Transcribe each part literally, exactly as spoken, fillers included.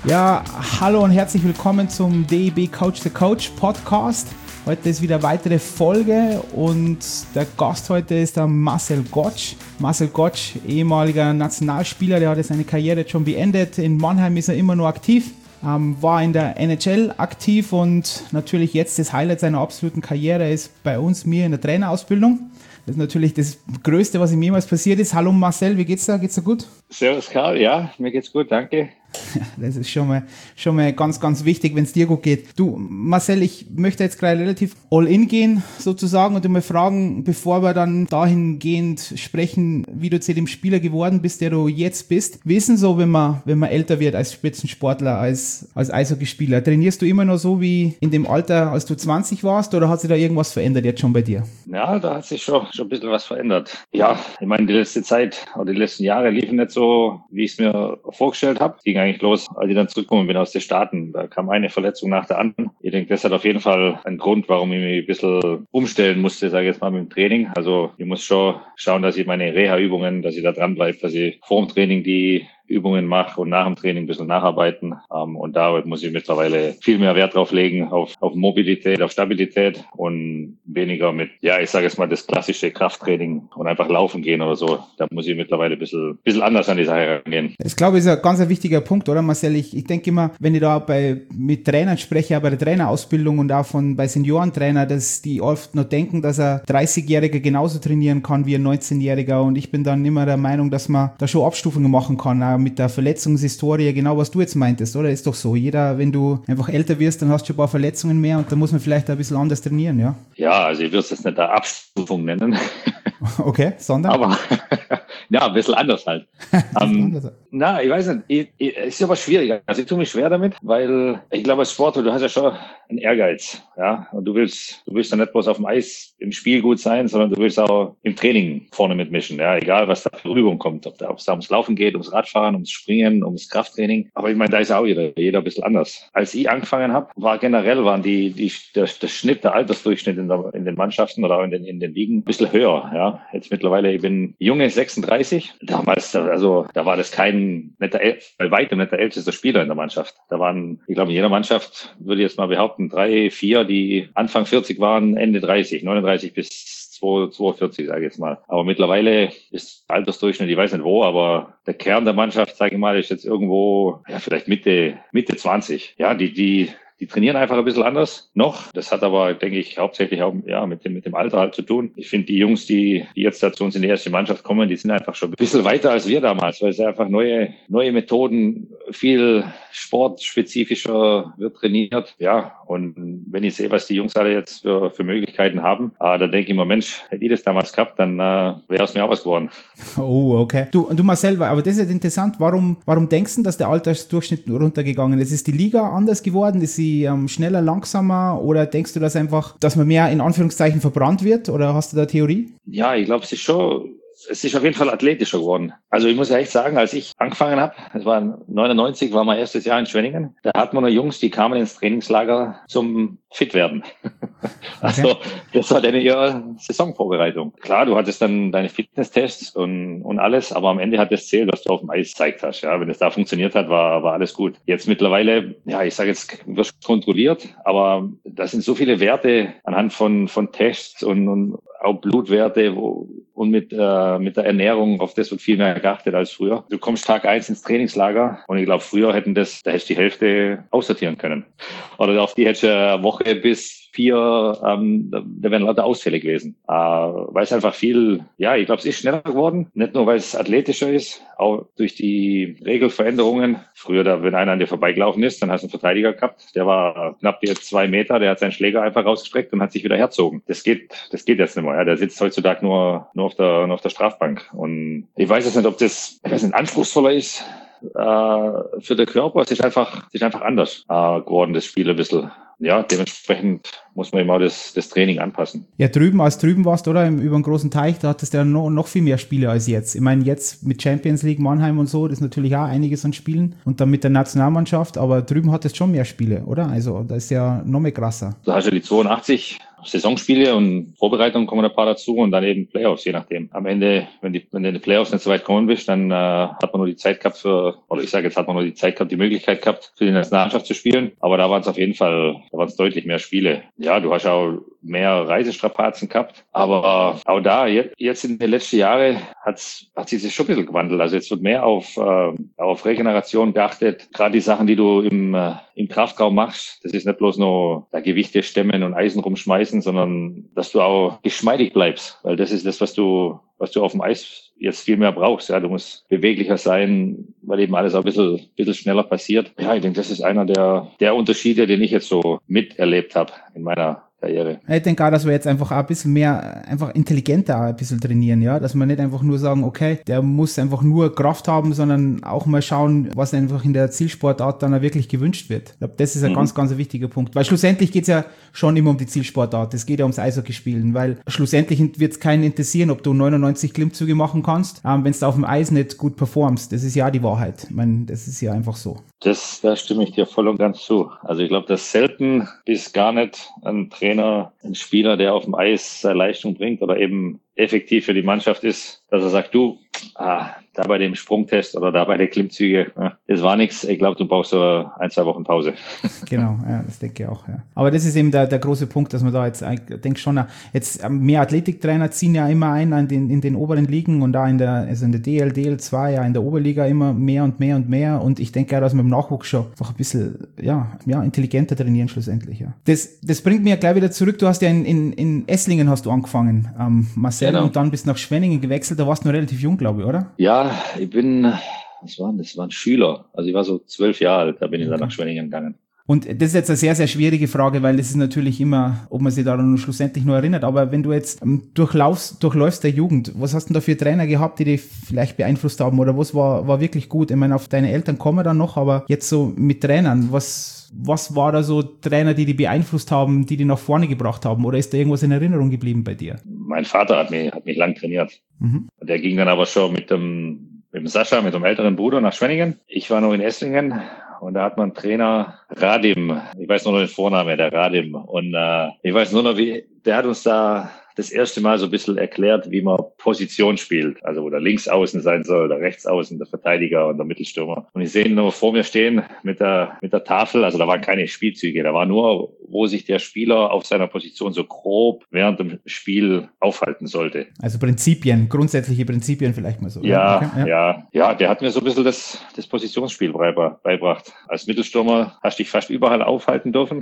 Ja, hallo und herzlich willkommen zum D E B Coach the Coach Podcast. Heute ist wieder eine weitere Folge und der Gast heute ist der Marcel Gottsch. Marcel Gottsch, ehemaliger Nationalspieler, der hat seine Karriere jetzt schon beendet. In Mannheim ist er immer noch aktiv, ähm, war in der N H L aktiv und natürlich jetzt das Highlight seiner absoluten Karriere ist bei uns, mir in der Trainerausbildung. Das ist natürlich das Größte, was ihm jemals passiert ist. Hallo Marcel, wie geht's da? Geht's dir gut? Servus Karl, ja, mir geht's gut, danke. Das ist schon mal, schon mal ganz, ganz wichtig, wenn es dir gut geht. Du, Marcel, ich möchte jetzt gleich relativ all in gehen, sozusagen, und mal fragen, bevor wir dann dahingehend sprechen, wie du zu dem Spieler geworden bist, der du jetzt bist. Wie ist denn so, wenn man, wenn man älter wird als Spitzensportler, als, als Eishockeyspieler? Trainierst du immer noch so wie in dem Alter, als du zwanzig warst, oder hat sich da irgendwas verändert jetzt schon bei dir? Ja, da hat sich schon, schon ein bisschen was verändert. Ja, ich meine, die letzte Zeit oder die letzten Jahre liefen nicht so, wie ich es mir vorgestellt habe. Ging eigentlich los, als ich dann zurückgekommen bin aus den Staaten. Da kam eine Verletzung nach der anderen. Ich denke, das hat auf jeden Fall einen Grund, warum ich mich ein bisschen umstellen musste, sage ich jetzt mal, mit dem Training. Also ich muss schon schauen, dass ich meine Reha-Übungen, dass ich da dran bleibe, dass ich vor dem Training die Übungen mache und nach dem Training ein bisschen nacharbeiten. Um, und da muss ich mittlerweile viel mehr Wert drauf legen, auf, auf Mobilität, auf Stabilität und weniger mit, ja, ich sage jetzt mal, das klassische Krafttraining und einfach laufen gehen oder so. Da muss ich mittlerweile ein bisschen, ein bisschen anders an die Sache rangehen. Das, glaube ich, ist ein ganz ein wichtiger Punkt, oder Marcel? Ich, ich denke immer, wenn ich da bei, mit Trainern spreche, auch bei der Trainerausbildung und auch von, bei Seniorentrainer, dass die oft noch denken, dass ein dreißigjähriger genauso trainieren kann wie ein neunzehnjähriger, und ich bin dann immer der Meinung, dass man da schon Abstufungen machen kann, auch mit der Verletzungshistorie, genau was du jetzt meintest, oder? Ist doch so. Jeder, wenn du einfach älter wirst, dann hast du schon ein paar Verletzungen mehr und dann muss man vielleicht ein bisschen anders trainieren, ja? Ja, also ich würde es jetzt nicht eine Abstufung nennen. Okay, sondern? Aber ja, ein bisschen anders halt. um, na, ich weiß nicht, ich, ich, es ist aber schwieriger. Also ich tue mich schwer damit, weil ich glaube, als Sportler, du hast ja schon einen Ehrgeiz, ja, und du willst, du willst dann nicht bloß auf dem Eis im Spiel gut sein, sondern du willst auch im Training vorne mitmischen, ja, egal was da für Übung kommt, ob da, ob es da ums Laufen geht, ums Radfahren, ums Springen, ums Krafttraining. Aber ich meine, da ist auch jeder, jeder ein bisschen anders. Als ich angefangen habe, war generell, waren die, die, der, der Schnitt, der Altersdurchschnitt in, der, in den Mannschaften oder auch in den, in den Ligen ein bisschen höher, ja. Jetzt mittlerweile, ich bin junge sechsunddreißig. Damals, also, da war das kein, nicht der, bei weitem nicht der älteste Spieler in der Mannschaft. Da waren, ich glaube, in jeder Mannschaft, würde ich jetzt mal behaupten, drei, vier, die Anfang vierzig waren, Ende dreißig, neununddreißig bis zweiundvierzig, sage ich jetzt mal. Aber mittlerweile ist Altersdurchschnitt, ich weiß nicht wo, aber der Kern der Mannschaft, sage ich mal, ist jetzt irgendwo, ja, vielleicht Mitte, Mitte zwanzig. Ja, die, die, Die trainieren einfach ein bisschen anders noch. Das hat aber, denke ich, hauptsächlich auch ja, mit dem, mit dem Alter halt zu tun. Ich finde, die Jungs, die, die jetzt da zu uns in die erste Mannschaft kommen, die sind einfach schon ein bisschen weiter als wir damals, weil es einfach neue, neue Methoden, viel sportspezifischer wird trainiert. Ja, und wenn ich sehe, was die Jungs alle jetzt für, für Möglichkeiten haben, äh, dann denke ich mir, Mensch, hätte ich das damals gehabt, dann äh, wäre es mir auch was geworden. Oh, okay. Du, und du Marcel, aber das ist interessant. Warum, warum denkst du, dass der Altersdurchschnitt runtergegangen ist? Ist die Liga anders geworden? Ist sie ähm, schneller, langsamer, oder denkst du, dass einfach, dass man mehr in Anführungszeichen verbrannt wird, oder hast du da Theorie? Ja, ich glaube, es ist schon, es ist auf jeden Fall athletischer geworden. Also ich muss ja echt sagen, als ich angefangen habe, das war neunundneunzig, war mein erstes Jahr in Schwenningen, da hatten wir noch Jungs, die kamen ins Trainingslager zum Fitwerden. Also okay. Das war dann ihre Saisonvorbereitung. Klar, du hattest dann deine Fitnesstests und, und alles, aber am Ende hat das zählt, was du auf dem Eis gezeigt hast. Ja, wenn es da funktioniert hat, war, war alles gut. Jetzt mittlerweile, ja, ich sage jetzt, wirst kontrolliert, aber das sind so viele Werte anhand von, von Tests und, und auch Blutwerte, wo, und mit, äh, mit der Ernährung, auf das wird viel mehr geachtet als früher. Du kommst Tag eins ins Trainingslager und ich glaube, früher hätten das, da hättest du die Hälfte aussortieren können. Oder auf die hättest du eine Woche bis vier, ähm, da, da wären lauter Ausfälle gewesen. Äh, weil es einfach viel, ja, ich glaube, es ist schneller geworden. Nicht nur, weil es athletischer ist, auch durch die Regelveränderungen. Früher, da, wenn einer an dir vorbeigelaufen ist, dann hast du einen Verteidiger gehabt, der war knapp jetzt zwei Meter, der hat seinen Schläger einfach rausgestreckt und hat sich wieder herzogen. Das geht, das geht jetzt nicht mehr. Ja. Der sitzt heutzutage nur, nur auf der, nur auf der Strafbank. Und ich weiß jetzt nicht, ob das, ich weiß nicht, anspruchsvoller ist, für den Körper. Es ist einfach, es ist einfach anders äh, geworden, das Spiel ein bisschen. Ja, dementsprechend muss man eben auch das, das Training anpassen. Ja, drüben, als drüben warst, oder? Im, über einen großen Teich, da hattest du ja noch, noch viel mehr Spiele als jetzt. Ich meine, jetzt mit Champions League, Mannheim und so, das ist natürlich auch einiges an Spielen und dann mit der Nationalmannschaft, aber drüben hattest du schon mehr Spiele, oder? Also, das ist ja noch mehr krasser. Da hast du die zweiundachtzig Saisonspiele und Vorbereitungen kommen ein paar dazu und dann eben Playoffs, je nachdem. Am Ende, wenn, die, wenn du in die Playoffs nicht so weit kommen bist, dann äh, hat man nur die Zeit gehabt für, oder ich sage jetzt, hat man nur die Zeit gehabt, die Möglichkeit gehabt, für die Nationalmannschaft zu spielen. Aber da waren es auf jeden Fall, da waren es deutlich mehr Spiele. Ja, du hast auch mehr Reisestrapazen gehabt. Aber auch da, jetzt, jetzt in den letzten Jahren hat's, hat sich das schon ein bisschen gewandelt. Also jetzt wird mehr auf, äh, auf Regeneration geachtet. Gerade die Sachen, die du im, äh, im Kraftraum machst, das ist nicht bloß nur da Gewichte stemmen und Eisen rumschmeißen, sondern dass du auch geschmeidig bleibst. Weil das ist das, was du, was du auf dem Eis jetzt viel mehr brauchst. Ja, du musst beweglicher sein, weil eben alles auch ein bisschen, bisschen schneller passiert. Ja, ich denke, das ist einer der, der Unterschiede, den ich jetzt so miterlebt habe in meiner Karriere. Ich denke auch, dass wir jetzt einfach auch ein bisschen mehr, einfach intelligenter auch ein bisschen trainieren, ja, dass wir nicht einfach nur sagen, okay, der muss einfach nur Kraft haben, sondern auch mal schauen, was einfach in der Zielsportart dann auch wirklich gewünscht wird. Ich glaube, das ist ein mhm. ganz, ganz wichtiger Punkt, weil schlussendlich geht's ja schon immer um die Zielsportart, es geht ja ums Eishockey-Spielen, weil schlussendlich wird's keinen interessieren, ob du neunundneunzig Klimmzüge machen kannst, ähm, wenn du auf dem Eis nicht gut performst, das ist ja die Wahrheit, ich meine, das ist ja einfach so. Das, da stimme ich dir voll und ganz zu. Also ich glaube, dass selten bis gar nicht ein Trainer, ein Spieler, der auf dem Eis seine Leistung bringt oder eben effektiv für die Mannschaft ist, dass er sagt, du, ah, da bei dem Sprungtest oder da bei den Klimmzüge, ja, das war nichts. Ich glaube, du brauchst so ein, zwei Wochen Pause. Genau, ja, das denke ich auch. Ja. Aber das ist eben der, der große Punkt, dass man da jetzt, ich denke schon, jetzt mehr Athletiktrainer ziehen ja immer ein in den, in den oberen Ligen und da in der, also in der D L, D L zwei, ja in der Oberliga immer mehr und mehr und mehr. Und ich denke ja, dass wir im Nachwuchs schon einfach ein bisschen, ja, ja, intelligenter trainieren schlussendlich. Ja. Das, das bringt mir gleich wieder zurück. Du hast ja in, in, in Esslingen hast du angefangen, ähm, Marcel, genau. Und dann bist du nach Schwenningen gewechselt. Da warst du noch relativ jung, glaube ich, oder? Ja, ich bin, was war denn das? Das war ein Schüler. Also ich war so zwölf Jahre alt, da bin ich okay. dann nach Schwenningen gegangen. Und das ist jetzt eine sehr, sehr schwierige Frage, weil das ist natürlich immer, ob man sich daran schlussendlich nur erinnert, aber wenn du jetzt durchlaufst, durchläufst der Jugend, was hast du denn da für Trainer gehabt, die dich vielleicht beeinflusst haben oder was war, war wirklich gut? Ich meine, auf deine Eltern kommen wir dann noch, aber jetzt so mit Trainern, was, was war da so Trainer, die dich beeinflusst haben, die dich nach vorne gebracht haben oder ist da irgendwas in Erinnerung geblieben bei dir? Mein Vater hat mich, hat mich lang trainiert. Mhm. Der ging dann aber schon mit dem, mit dem Sascha, mit dem älteren Bruder nach Schwenningen. Ich war noch in Esslingen. Und da hat man Trainer Radim, ich weiß nur noch den Vornamen, der Radim. Und äh, ich weiß nur noch, wie, der hat uns da das erste Mal so ein bisschen erklärt, wie man Position spielt. Also wo der Linksaußen sein soll, der Rechtsaußen, der Verteidiger und der Mittelstürmer. Und ich sehe ihn nur vor mir stehen mit der mit der Tafel. Also da waren keine Spielzüge, da war nur, wo sich der Spieler auf seiner Position so grob während dem Spiel aufhalten sollte. Also Prinzipien, grundsätzliche Prinzipien vielleicht mal so. Ja, okay, ja, ja, ja. Der hat mir so ein bisschen das, das Positionsspiel beigebracht. Als Mittelstürmer hast du dich fast überall aufhalten dürfen.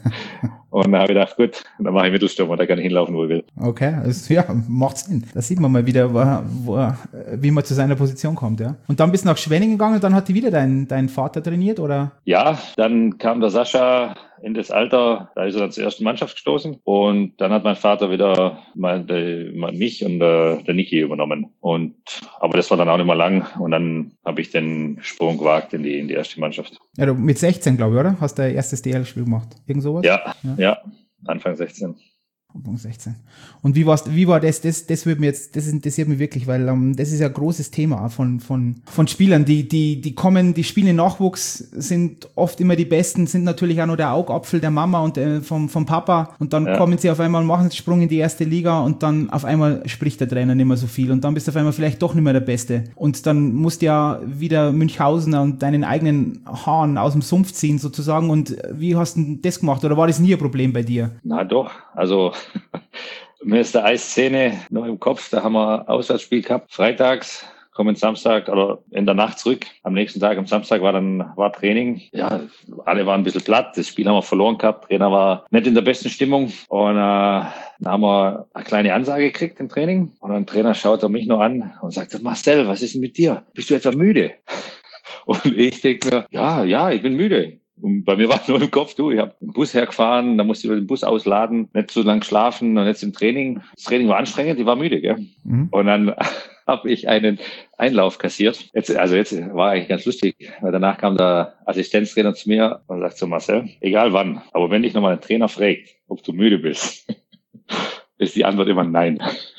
Und dann habe ich gedacht, gut, dann mache ich Mittelstürmer, da kann ich hinlaufen, wo ich will. Okay, also, ja, macht Sinn. Da sieht man mal wieder, wo, wo, wie man zu seiner Position kommt, ja. Und dann bist du nach Schwenningen gegangen und dann hat die wieder dein, dein Vater trainiert, oder? Ja, dann kam der Sascha in das Alter, da ist er dann zur ersten Mannschaft gestoßen und dann hat mein Vater wieder mein, de, mein, mich und der, der Niki übernommen. Und aber das war dann auch nicht mehr lang und dann habe ich den Sprung gewagt in die, in die erste Mannschaft. Ja, du mit sechzehn, glaube ich, oder? Hast du dein erstes D L-Spiel gemacht? Irgend sowas? Ja, ja, ja, Anfang sechzehn. Anfang sechzehn. Und wie war's, wie war das? Das, das würde mir jetzt, das interessiert mich wirklich, weil um, das ist ja ein großes Thema von von von Spielern, die die die kommen, die spielen im Nachwuchs, sind oft immer die Besten, sind natürlich auch nur der Augapfel der Mama und äh, vom vom Papa und dann ja. kommen sie auf einmal, machen den Sprung in die erste Liga und dann auf einmal spricht der Trainer nicht mehr so viel und dann bist du auf einmal vielleicht doch nicht mehr der Beste und dann musst du ja wieder Münchhausen und deinen eigenen Hahn aus dem Sumpf ziehen sozusagen. Und wie hast du das gemacht oder war das nie ein Problem bei dir? Na doch, also mir ist der Eisszene noch im Kopf, da haben wir Auswärtsspiel gehabt, freitags, kommen Samstag oder in der Nacht zurück. Am nächsten Tag, am Samstag war dann war Training. Ja, alle waren ein bisschen platt, das Spiel haben wir verloren gehabt, Trainer war nicht in der besten Stimmung und äh, dann haben wir eine kleine Ansage gekriegt im Training und dann der Trainer schaut er mich noch an und sagt, Marcel, was ist denn mit dir? Bist du etwa müde? Und ich denke mir, ja, ja, ich bin müde. Und bei mir war nur im Kopf, du, ich habe den Bus hergefahren, da musste ich den Bus ausladen, nicht so lang schlafen und jetzt im Training. Das Training war anstrengend, ich war müde, gell. Mhm. Und dann habe ich einen Einlauf kassiert. Jetzt, also jetzt war eigentlich ganz lustig, weil danach kam der Assistenztrainer zu mir und sagt so, Marcel, egal wann, aber wenn dich nochmal ein Trainer fragt, ob du müde bist, ist die Antwort immer nein.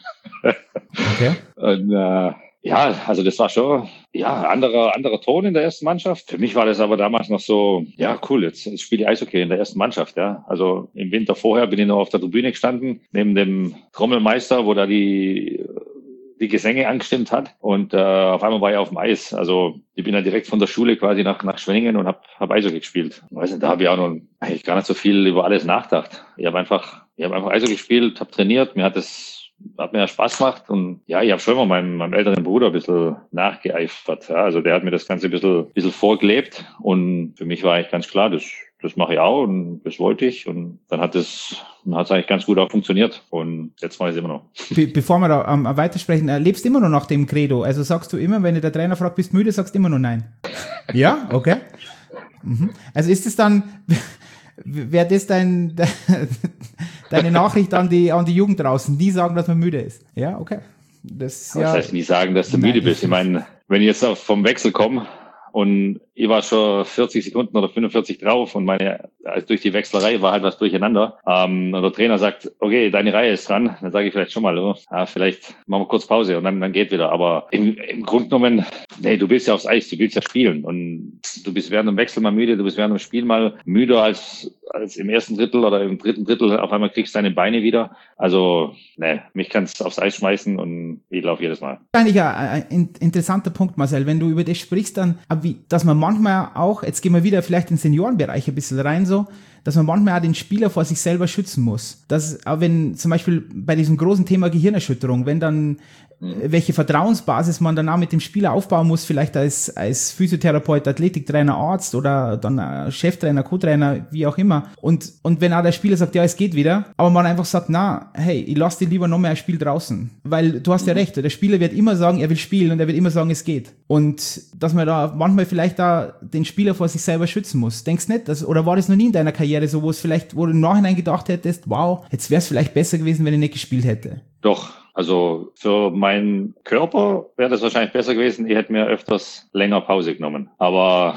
Okay. Und äh, ja, also das war schon ja anderer anderer Ton in der ersten Mannschaft. Für mich war das aber damals noch so, ja cool, jetzt, jetzt spiele ich Eishockey in der ersten Mannschaft. Ja, also im Winter vorher bin ich noch auf der Tribüne gestanden neben dem Trommelmeister, wo da die die Gesänge angestimmt hat und äh, auf einmal war ich auf dem Eis. Also ich bin dann direkt von der Schule quasi nach nach Schwenningen und habe hab Eishockey gespielt. Ich weiß nicht, da habe ich auch noch eigentlich gar nicht so viel über alles nachgedacht. Ich habe einfach ich habe einfach Eishockey gespielt, habe trainiert, mir hat das hat mir ja Spaß gemacht und ja, ich habe schon mal meinem, meinem älteren Bruder ein bisschen nachgeeifert. Ja. Also der hat mir das Ganze ein bisschen, ein bisschen vorgelebt und für mich war eigentlich ganz klar, das, das mache ich auch und das wollte ich und dann hat es hat es eigentlich ganz gut auch funktioniert und jetzt mache ich es immer noch. Be- bevor wir da ähm, weitersprechen, äh, lebst du immer noch nach dem Credo? Also sagst du immer, wenn dir der Trainer fragt, bist du müde, sagst du immer noch nein? Ja, okay. Mhm. Also ist es dann... Wäre das dein, deine Nachricht an die, an die Jugend draußen? Nie sagen, dass man müde ist. Ja, okay. Das, ja, ja, das heißt nie sagen, dass du nein. müde bist. Ich meine, wenn ich jetzt vom Wechsel komme und ich war schon vierzig Sekunden oder fünfundvierzig drauf und meine, also durch die Wechslerei war halt was durcheinander. Ähm, und der Trainer sagt, okay, deine Reihe ist dran. Dann sage ich vielleicht schon mal, oh, ja, vielleicht machen wir kurz Pause und dann, dann geht wieder. Aber im, im Grunde genommen, nee, du willst ja aufs Eis, du willst ja spielen. Und du bist während dem Wechsel mal müde, du bist während dem Spiel mal müder als, als im ersten Drittel oder im dritten Drittel. Auf einmal kriegst du deine Beine wieder. Also, nee, mich kannst du aufs Eis schmeißen und ich laufe jedes Mal. Eigentlich ein, ein interessanter Punkt, Marcel, wenn du über das sprichst, dann, wie, dass man manchmal auch, jetzt gehen wir wieder vielleicht in den Seniorenbereich ein bisschen rein so, dass man manchmal auch den Spieler vor sich selber schützen muss. Dass, auch wenn zum Beispiel bei diesem großen Thema Gehirnerschütterung, wenn dann welche Vertrauensbasis man dann auch mit dem Spieler aufbauen muss, vielleicht als, als Physiotherapeut, Athletiktrainer, Arzt oder dann Cheftrainer, Co-Trainer, wie auch immer. Und, und wenn auch der Spieler sagt, ja, es geht wieder, aber man einfach sagt, na, hey, ich lass dir lieber noch mehr ein Spiel draußen. Weil du hast ja recht, der Spieler wird immer sagen, er will spielen und er wird immer sagen, es geht. Und dass man da manchmal vielleicht da den Spieler vor sich selber schützen muss. Denkst du nicht? Dass, oder war das noch nie in deiner Karriere so, wo es vielleicht, wo du im Nachhinein gedacht hättest, wow, jetzt wäre es vielleicht besser gewesen, wenn ich nicht gespielt hätte? Doch. Also für meinen Körper wäre das wahrscheinlich besser gewesen. Ich hätte mir öfters länger Pause genommen. Aber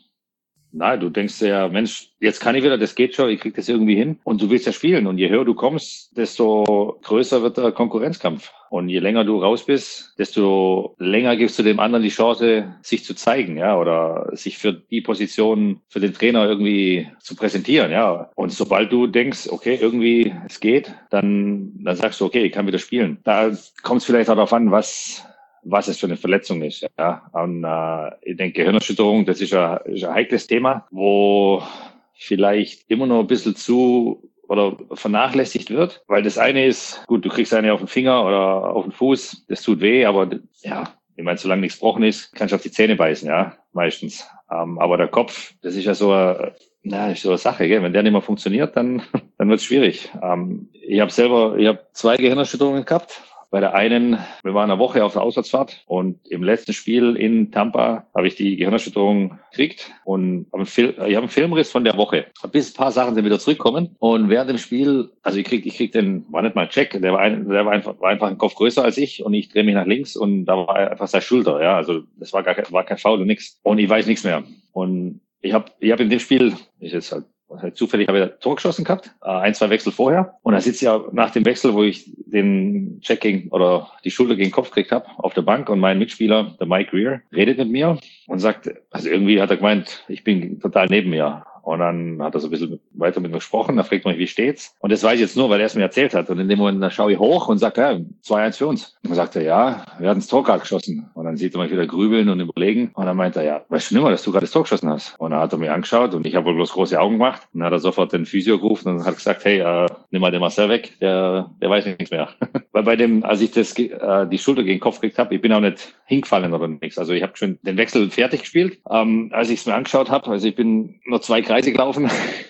nein, du denkst ja, Mensch, jetzt kann ich wieder, das geht schon, ich krieg das irgendwie hin. Und du willst ja spielen. Und je höher du kommst, desto größer wird der Konkurrenzkampf. Und je länger du raus bist, desto länger gibst du dem anderen die Chance, sich zu zeigen, ja, oder sich für die Position, für den Trainer irgendwie zu präsentieren, ja. Und sobald du denkst, okay, irgendwie es geht, dann, dann sagst du, okay, ich kann wieder spielen. Da kommt es vielleicht auch darauf an, was, was es für eine Verletzung ist, ja. Und äh, ich denke, Gehirnerschütterung, das ist ein, ist ein heikles Thema, wo vielleicht immer noch ein bisschen zu oder vernachlässigt wird, weil das eine ist, gut, du kriegst eine auf den Finger oder auf den Fuß, das tut weh, aber ja, ich meine, solange nichts gebrochen ist, kannst du auf die Zähne beißen, ja, meistens. Ähm, aber der Kopf, das ist ja so eine, na, ist so eine Sache, gell? Wenn der nicht mehr funktioniert, dann dann wird es schwierig. Ähm, ich habe selber, ich habe zwei Gehirnerschütterungen gehabt. Bei der einen, wir waren eine Woche auf der Auswärtsfahrt und im letzten Spiel in Tampa habe ich die Gehirnerschütterung gekriegt und hab einen Fil- ich habe einen Filmriss von der Woche. Bis ein paar Sachen sind wieder zurückkommen und während dem Spiel, also ich krieg, ich krieg den, war nicht mal ein Check, der war, ein, der war einfach, war einfach ein Kopf größer als ich und ich drehe mich nach links und da war einfach seine Schulter, ja, also das war gar kein, war kein Foul und nichts und ich weiß nichts mehr und ich habe, ich habe in dem Spiel, ist jetzt halt zufällig habe ich ein Tor geschossen gehabt, ein, zwei Wechsel vorher. Und da sitzt ja nach dem Wechsel, wo ich den Check gegen oder die Schulter gegen den Kopf gekriegt habe, auf der Bank und mein Mitspieler, der Mike Greer, redet mit mir und sagt, also irgendwie hat er gemeint, ich bin total neben mir. Und dann hat er so ein bisschen weiter mit mir gesprochen, da fragt man mich, wie steht's? Und das weiß ich jetzt nur, weil er es mir erzählt hat. Und in dem Moment, da schaue ich hoch und sage, ja, zwei eins für uns. Und dann sagt er, ja, wir hatten das Tor gerade geschossen. Und dann sieht er mich wieder grübeln und überlegen. Und dann meint er, ja, weißt du nicht mehr, dass du gerade das Tor geschossen hast? Und dann hat er mich angeschaut und ich habe wohl bloß große Augen gemacht. Und dann hat er sofort den Physio gerufen und hat gesagt, hey, äh, nimm mal den Marcel weg, der, der weiß nichts mehr. Weil bei dem, als ich das äh, die Schulter gegen den Kopf gekriegt habe, ich bin auch nicht hingefallen oder nichts. Also ich habe schon den Wechsel fertig gespielt. Ähm, als ich es mir angeschaut habe, also ich bin nur zwei Kreise gelaufen.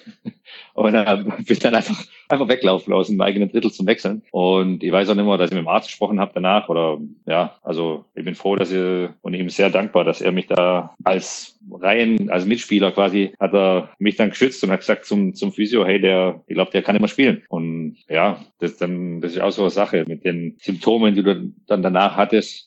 Und äh, bin dann einfach einfach weglaufen aus dem eigenen Drittel zum Wechseln. Und ich weiß auch nicht mehr, dass ich mit dem Arzt gesprochen habe danach. Oder ja, also ich bin froh, dass ich und ihm sehr dankbar, dass er mich da als Reihen, als Mitspieler quasi, hat er mich dann geschützt und hat gesagt zum zum Physio, hey, der, ich glaube, der kann immer spielen. Und ja, das dann das ist auch so eine Sache mit den Symptomen, die du dann danach hattest.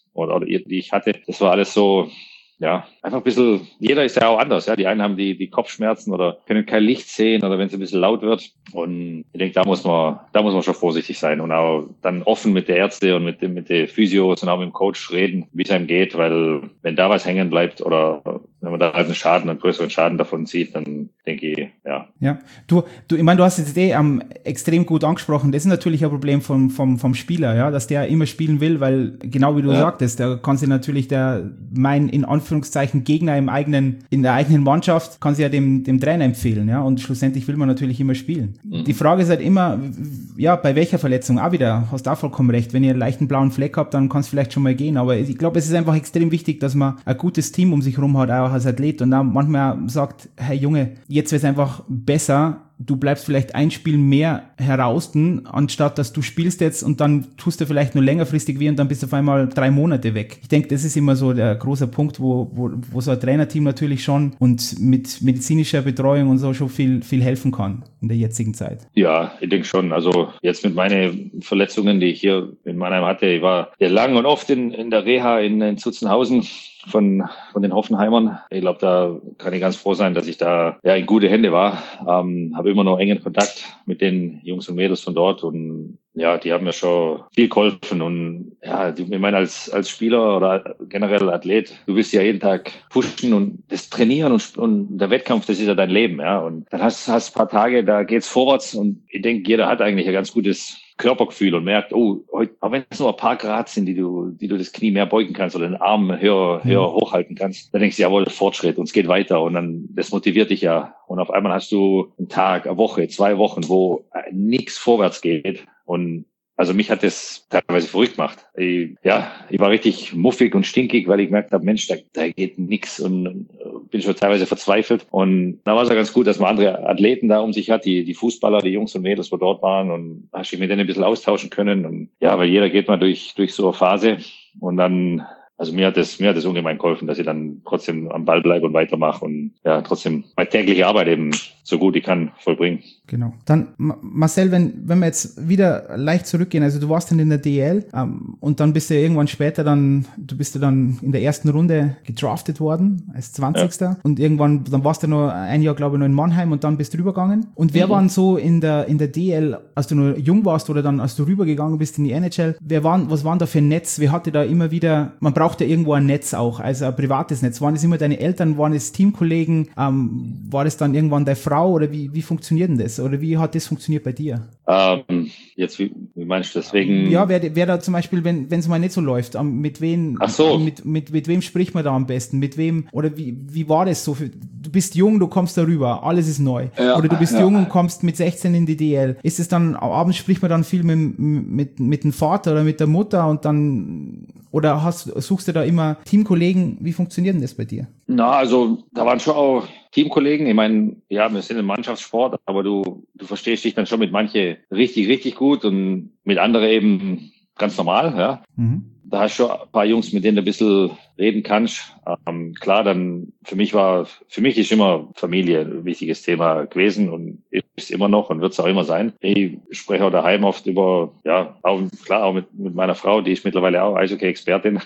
oder, oder die ich hatte, das war alles so, ja, einfach ein bisschen, jeder ist ja auch anders, ja. Die einen haben die, die Kopfschmerzen oder können kein Licht sehen oder wenn es ein bisschen laut wird. Und ich denke, da muss man, da muss man schon vorsichtig sein und auch dann offen mit der Ärzte und mit dem, mit den Physios und auch mit dem Coach reden, wie es einem geht, weil wenn da was hängen bleibt oder wenn man da halt einen Schaden, einen größeren Schaden davon sieht, dann denke ich, ja. Ja, du, du, ich meine, du hast jetzt eh ähm, extrem gut angesprochen. Das ist natürlich ein Problem vom, vom, vom Spieler, ja, dass der immer spielen will, weil genau wie du ja. sagtest, da kann sich natürlich der, mein, in Anführungszeichen Gegner im eigenen, in der eigenen Mannschaft, kann sich ja dem, dem Trainer empfehlen, ja, und schlussendlich will man natürlich immer spielen. Mhm. Die Frage ist halt immer, ja, bei welcher Verletzung, auch wieder, hast du auch vollkommen recht, wenn ihr einen leichten blauen Fleck habt, dann kann es vielleicht schon mal gehen, aber ich glaube, es ist einfach extrem wichtig, dass man ein gutes Team um sich herum hat, auch als Athlet, und dann manchmal sagt, hey Junge, jetzt wird es einfach besser, du bleibst vielleicht ein Spiel mehr heraus, anstatt dass du spielst jetzt und dann tust du vielleicht nur längerfristig weh und dann bist du auf einmal drei Monate weg. Ich denke, das ist immer so der große Punkt, wo, wo, wo so ein Trainerteam natürlich schon und mit medizinischer Betreuung und so schon viel, viel helfen kann in der jetzigen Zeit. Ja, ich denke schon. Also jetzt mit meinen Verletzungen, die ich hier in Mannheim hatte, ich war ja lang und oft in, in der Reha in, in Zutzenhausen von, von den Hoffenheimern. Ich glaube, da kann ich ganz froh sein, dass ich da ja in gute Hände war. Ähm, habe immer noch engen Kontakt mit den Jungs und Mädels von dort und ja, die haben mir schon viel geholfen und ja, ich meine, als, als Spieler oder generell Athlet, du willst ja jeden Tag pushen und das Trainieren und, und der Wettkampf, das ist ja dein Leben, ja, und dann hast du ein paar Tage, da geht's vorwärts und ich denke, jeder hat eigentlich ein ganz gutes Körpergefühl und merkt, oh, heute, auch wenn es nur ein paar Grad sind, die du, die du das Knie mehr beugen kannst oder den Arm höher, höher hochhalten kannst, dann denkst du, jawohl, Fortschritt und es geht weiter und dann, das motiviert dich ja und auf einmal hast du einen Tag, eine Woche, zwei Wochen, wo nichts vorwärts geht und also mich hat das teilweise verrückt gemacht. Ich, ja, ich war richtig muffig und stinkig, weil ich gemerkt habe, Mensch, da, da geht nix und bin schon teilweise verzweifelt. Und da war es ja ganz gut, dass man andere Athleten da um sich hat, die, die Fußballer, die Jungs und Mädels, wo dort waren und hast dich mit denen ein bisschen austauschen können. Und ja, weil jeder geht mal durch, durch so eine Phase und dann, also mir hat das, mir hat das ungemein geholfen, dass ich dann trotzdem am Ball bleibe und weitermache und ja, trotzdem meine tägliche Arbeit eben so gut ich kann vollbringen. Genau. Dann, Marcel, wenn, wenn wir jetzt wieder leicht zurückgehen, also du warst dann in der D L ähm, und dann bist du irgendwann später dann, du bist ja dann in der ersten Runde gedraftet worden, als zwanzigster Ja. Und irgendwann, dann warst du noch ein Jahr, glaube ich, noch in Mannheim und dann bist du rübergegangen. Und wer mhm. waren so in der, in der D L, als du noch jung warst oder dann, als du rübergegangen bist in die N H L, wer waren, was waren da für ein Netz? Wer hatte da immer wieder, man braucht ja irgendwo ein Netz auch, also ein privates Netz. Waren es immer deine Eltern, waren es Teamkollegen, ähm, war das dann irgendwann deine Frau oder wie, wie funktioniert denn das? Oder wie hat das funktioniert bei dir? Ähm, jetzt, wie, wie meinst du deswegen? Ja, wer, wer da zum Beispiel, wenn es mal nicht so läuft, mit wem, Ach so. mit, mit, mit wem spricht man da am besten? Mit wem, oder wie, wie war das so? Für, du bist jung, du kommst darüber, alles ist neu. Ja, oder du bist ja. jung und kommst mit sechzehn in die D L. Ist es dann, abends spricht man dann viel mit, mit, mit dem Vater oder mit der Mutter und dann, oder hast, suchst du da immer Teamkollegen? Wie funktioniert denn das bei dir? Na, also da waren schon auch Teamkollegen. Ich meine, ja, wir sind im Mannschaftssport, aber du, du verstehst dich dann schon mit manche richtig, richtig gut und mit anderen eben ganz normal, ja. Mhm. Da hast du schon ein paar Jungs, mit denen du ein bisschen reden kannst. Ähm, klar, dann für mich war, für mich ist immer Familie ein wichtiges Thema gewesen und ist immer noch und wird es auch immer sein. Ich spreche auch daheim oft über, ja, auch klar, auch mit, mit meiner Frau, die ist mittlerweile auch Eishockey-Expertin.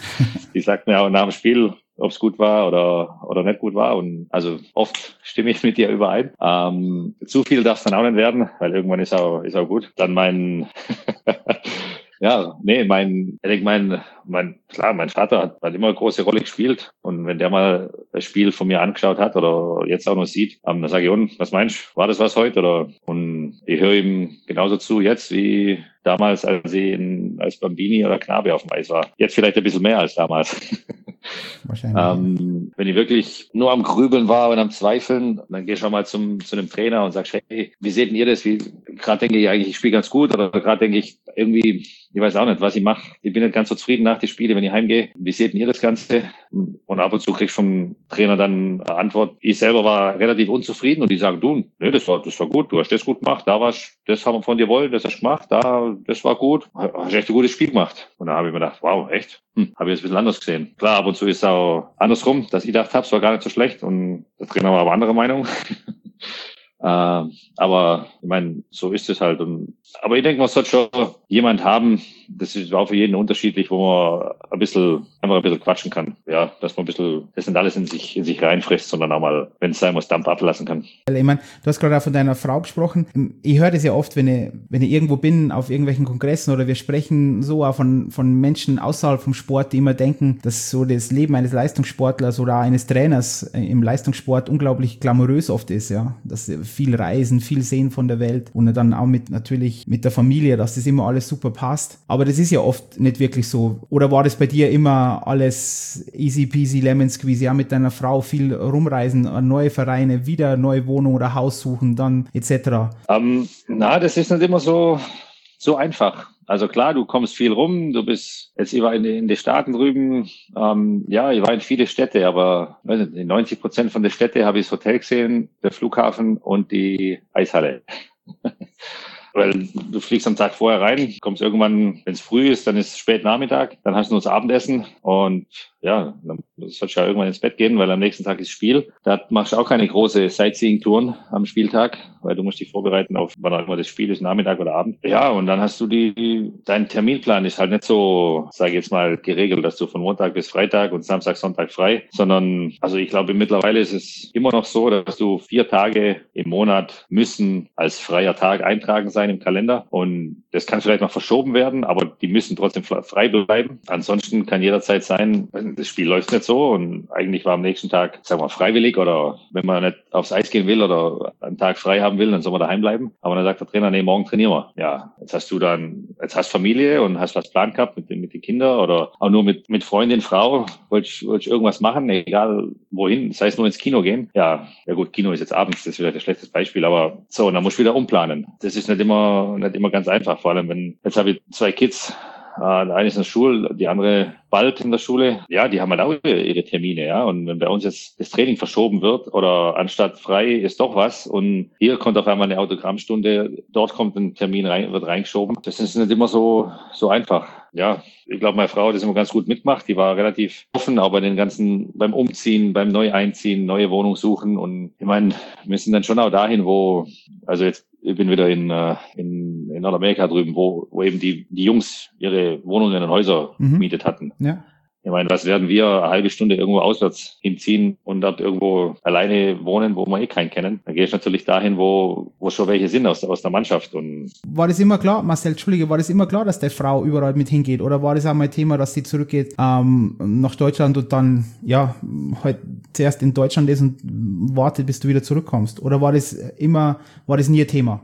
Die sagt mir auch nach dem Spiel, ob es gut war oder oder nicht gut war. Und also oft stimme ich mit dir überein. Ähm, zu viel darf es dann auch nicht werden, weil irgendwann ist auch ist auch gut. Dann mein ja, nee, mein, ich denke, mein, mein, klar, mein Vater hat, hat immer eine große Rolle gespielt. Und wenn der mal das Spiel von mir angeschaut hat oder jetzt auch noch sieht, ähm, dann sage ich, und, was meinst du, war das was heute? Oder, und ich höre ihm genauso zu jetzt wie damals, als ich in, als Bambini oder Knabe auf dem Eis war. Jetzt vielleicht ein bisschen mehr als damals. Wahrscheinlich. Ähm, wenn ich wirklich nur am Grübeln war und am Zweifeln, dann geh schon mal zum, zu einem Trainer und sagst, hey, wie seht denn ihr das? Wie, gerade denke ich eigentlich, ich spiele ganz gut oder gerade denke ich irgendwie, ich weiß auch nicht, was ich mache. Ich bin nicht ganz so zufrieden nach den Spielen, wenn ich heimgehe. Wie seht denn ihr das Ganze? Und ab und zu kriegst du vom Trainer dann eine Antwort. Ich selber war relativ unzufrieden und die sagen, du, nee, das war, das war gut, du hast das gut gemacht, da war's, das haben wir von dir wollen, das hast du gemacht, da, das war gut, hast echt ein gutes Spiel gemacht. Und da habe ich mir gedacht, wow, echt? Hm, habe ich jetzt ein bisschen anders gesehen. Klar, ab und zu ist es auch andersrum, dass ich gedacht habe, es war gar nicht so schlecht und der Trainer war aber anderer Meinung. Äh, aber ich meine, so ist es halt. Und, aber ich denke, man sollte schon jemand haben, das ist auch für jeden unterschiedlich, wo man ein bisschen, einfach ein bisschen quatschen kann. Ja, dass man ein bisschen, das nicht alles in sich, in sich reinfrisst, sondern auch mal, wenn es sein muss, Dampf ablassen kann. Ich meine, du hast gerade auch von deiner Frau gesprochen. Ich höre das ja oft, wenn ich, wenn ich irgendwo bin, auf irgendwelchen Kongressen oder wir sprechen so auch von, von Menschen außerhalb vom Sport, die immer denken, dass so das Leben eines Leistungssportlers oder eines Trainers im Leistungssport unglaublich glamourös oft ist, ja. Dass viel reisen, viel sehen von der Welt und dann auch mit, natürlich mit der Familie, dass das immer alles super passt. Aber das ist ja oft nicht wirklich so. Oder war das bei dir immer alles easy peasy lemon squeezy, ja, mit deiner Frau viel rumreisen, neue Vereine, wieder neue Wohnung oder Haus suchen, dann et cetera? Ähm, na, das ist nicht immer so, so einfach. Also klar, du kommst viel rum, du bist, jetzt ich war in, in den Staaten drüben, ähm, ja, ich war in viele Städte, aber weiß nicht, in neunzig Prozent von den Städten habe ich das Hotel gesehen, der Flughafen und die Eishalle. Weil du fliegst am Tag vorher rein, kommst irgendwann, wenn es früh ist, dann ist es spät Nachmittag, dann hast du nur das Abendessen und ja, dann sollst du ja irgendwann ins Bett gehen, weil am nächsten Tag ist Spiel. Da machst du auch keine große Sightseeing-Touren am Spieltag, weil du musst dich vorbereiten auf, wann auch immer das Spiel ist, Nachmittag oder Abend. Ja, und dann hast du die, dein Terminplan ist halt nicht so, sage ich jetzt mal, geregelt, dass du von Montag bis Freitag und Samstag, Sonntag frei, sondern, also ich glaube, mittlerweile ist es immer noch so, dass du vier Tage im Monat müssen als freier Tag eintragen sein im Kalender und das kann vielleicht noch verschoben werden, aber die müssen trotzdem frei bleiben. Ansonsten kann jederzeit sein, das Spiel läuft nicht so und eigentlich war am nächsten Tag, sagen wir, freiwillig oder wenn man nicht aufs Eis gehen will oder einen Tag frei haben will, dann soll man daheim bleiben. Aber dann sagt der Trainer, nee, morgen trainieren wir. Ja, jetzt hast du dann, jetzt hast Familie und hast was Plan gehabt mit den, mit den Kindern oder auch nur mit, mit Freundin, Frau, wolltest du irgendwas machen, egal wohin, das heißt nur ins Kino gehen. Ja, ja gut, Kino ist jetzt abends, das ist vielleicht ein schlechtes Beispiel, aber so, und dann musst du wieder umplanen. Das ist nicht immer, nicht immer ganz einfach, vor allem wenn, jetzt habe ich zwei Kids, Uh, der eine ist in der Schule, die andere bald in der Schule. Ja, die haben halt auch ihre, ihre Termine, ja. Und wenn bei uns jetzt das Training verschoben wird oder anstatt frei ist doch was und hier kommt auf einmal eine Autogrammstunde, dort kommt ein Termin rein, wird reingeschoben. Das ist nicht immer so, so einfach. Ja, ich glaube, meine Frau hat das immer ganz gut mitgemacht. Die war relativ offen, auch bei den ganzen, beim Umziehen, beim Neueinziehen, neue Wohnung suchen. Und ich meine, wir sind dann schon auch dahin, wo, also jetzt, ich bin wieder in, in, in Nordamerika drüben, wo, wo eben die, die Jungs ihre Wohnungen und Häuser mhm. gemietet hatten. Ja. Ich meine, was werden wir eine halbe Stunde irgendwo auswärts hinziehen und dort irgendwo alleine wohnen, wo wir eh keinen kennen? Dann gehe ich natürlich dahin, wo, wo schon welche sind aus, aus der Mannschaft. Und war das immer klar, Marcel, Entschuldige, war das immer klar, dass der Frau überall mit hingeht? Oder war das auch mal Thema, dass sie zurückgeht ähm, nach Deutschland und dann, ja, halt zuerst in Deutschland ist und wartet, bis du wieder zurückkommst? Oder war das immer, war das nie ein Thema?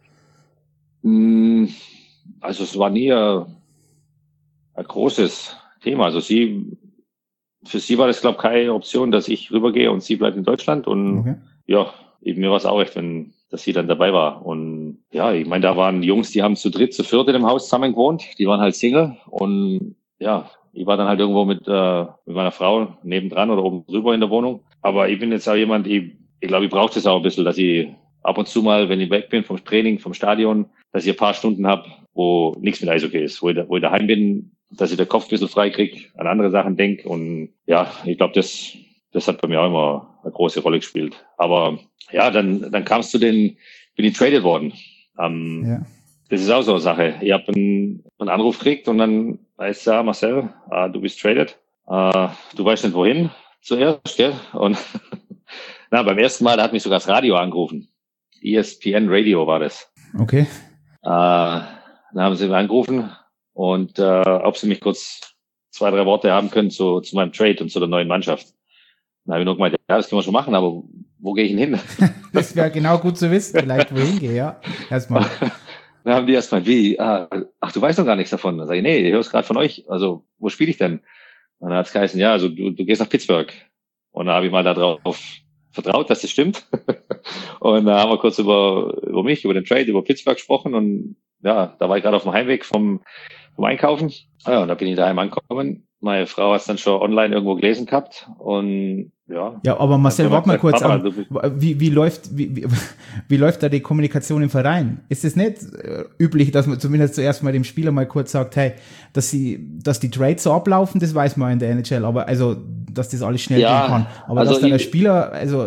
Also es war nie ein, ein großes Thema. Also sie, für sie war das, glaube ich, keine Option, dass ich rübergehe und sie bleibt in Deutschland. Und okay. ja, eben mir war es auch recht, wenn, dass sie dann dabei war. Und ja, ich meine, da waren Jungs, die haben zu dritt, zu viert in dem Haus zusammen gewohnt. Die waren halt Single. Und ja, ich war dann halt irgendwo mit, äh, mit meiner Frau nebendran oder oben drüber in der Wohnung. Aber ich bin jetzt auch jemand, ich, ich glaube, ich brauche das auch ein bisschen, dass ich ab und zu mal, wenn ich weg bin vom Training, vom Stadion, dass ich ein paar Stunden habe, wo nichts mit Eishockey ist, wo ich, wo ich daheim bin, dass ich den Kopf ein bisschen frei kriege, an andere Sachen denke. Und ja, ich glaube, das das hat bei mir auch immer eine große Rolle gespielt. Aber ja, dann dann kam es zu den, bin ich traded worden. Ähm, ja. Das ist auch so eine Sache. Ich habe einen, einen Anruf gekriegt und dann heißt ja, Marcel, uh, du bist traded. Uh, du weißt nicht wohin zuerst, gell? Und na, beim ersten Mal, da hat mich sogar das Radio angerufen. E S P N Radio war das. Okay. Uh, dann haben sie mich angerufen und uh, ob sie mich kurz zwei, drei Worte haben können zu, zu meinem Trade und zu der neuen Mannschaft. Dann habe ich nur gemeint, ja, das können wir schon machen, aber wo gehe ich denn hin? Das wäre genau gut zu wissen, vielleicht wohin gehe, ja. Erstmal. Dann haben die erstmal, wie, ah, ach, du weißt noch gar nichts davon. Dann sage ich, nee, ich höre es gerade von euch. Also, wo spiele ich denn? Und dann hat es geheißen, ja, also du, du gehst nach Pittsburgh. Und dann habe ich mal darauf vertraut, dass das stimmt. Und da haben wir kurz über, über mich, über den Trade, über Pittsburgh gesprochen. Und ja, da war ich gerade auf dem Heimweg vom, vom Einkaufen. Ja, und da bin ich daheim angekommen. Meine Frau hat es dann schon online irgendwo gelesen gehabt. Und ja. Ja, aber Marcel, warte mal kurz an. Wie, wie läuft, wie, wie, wie läuft da die Kommunikation im Verein? Ist es nicht äh, üblich, dass man zumindest zuerst mal dem Spieler mal kurz sagt, hey, dass sie, dass die Trades so ablaufen, das weiß man in der N H L, aber also, dass das alles schnell ja, gehen kann. Aber also dass dann der ich, Spieler, also,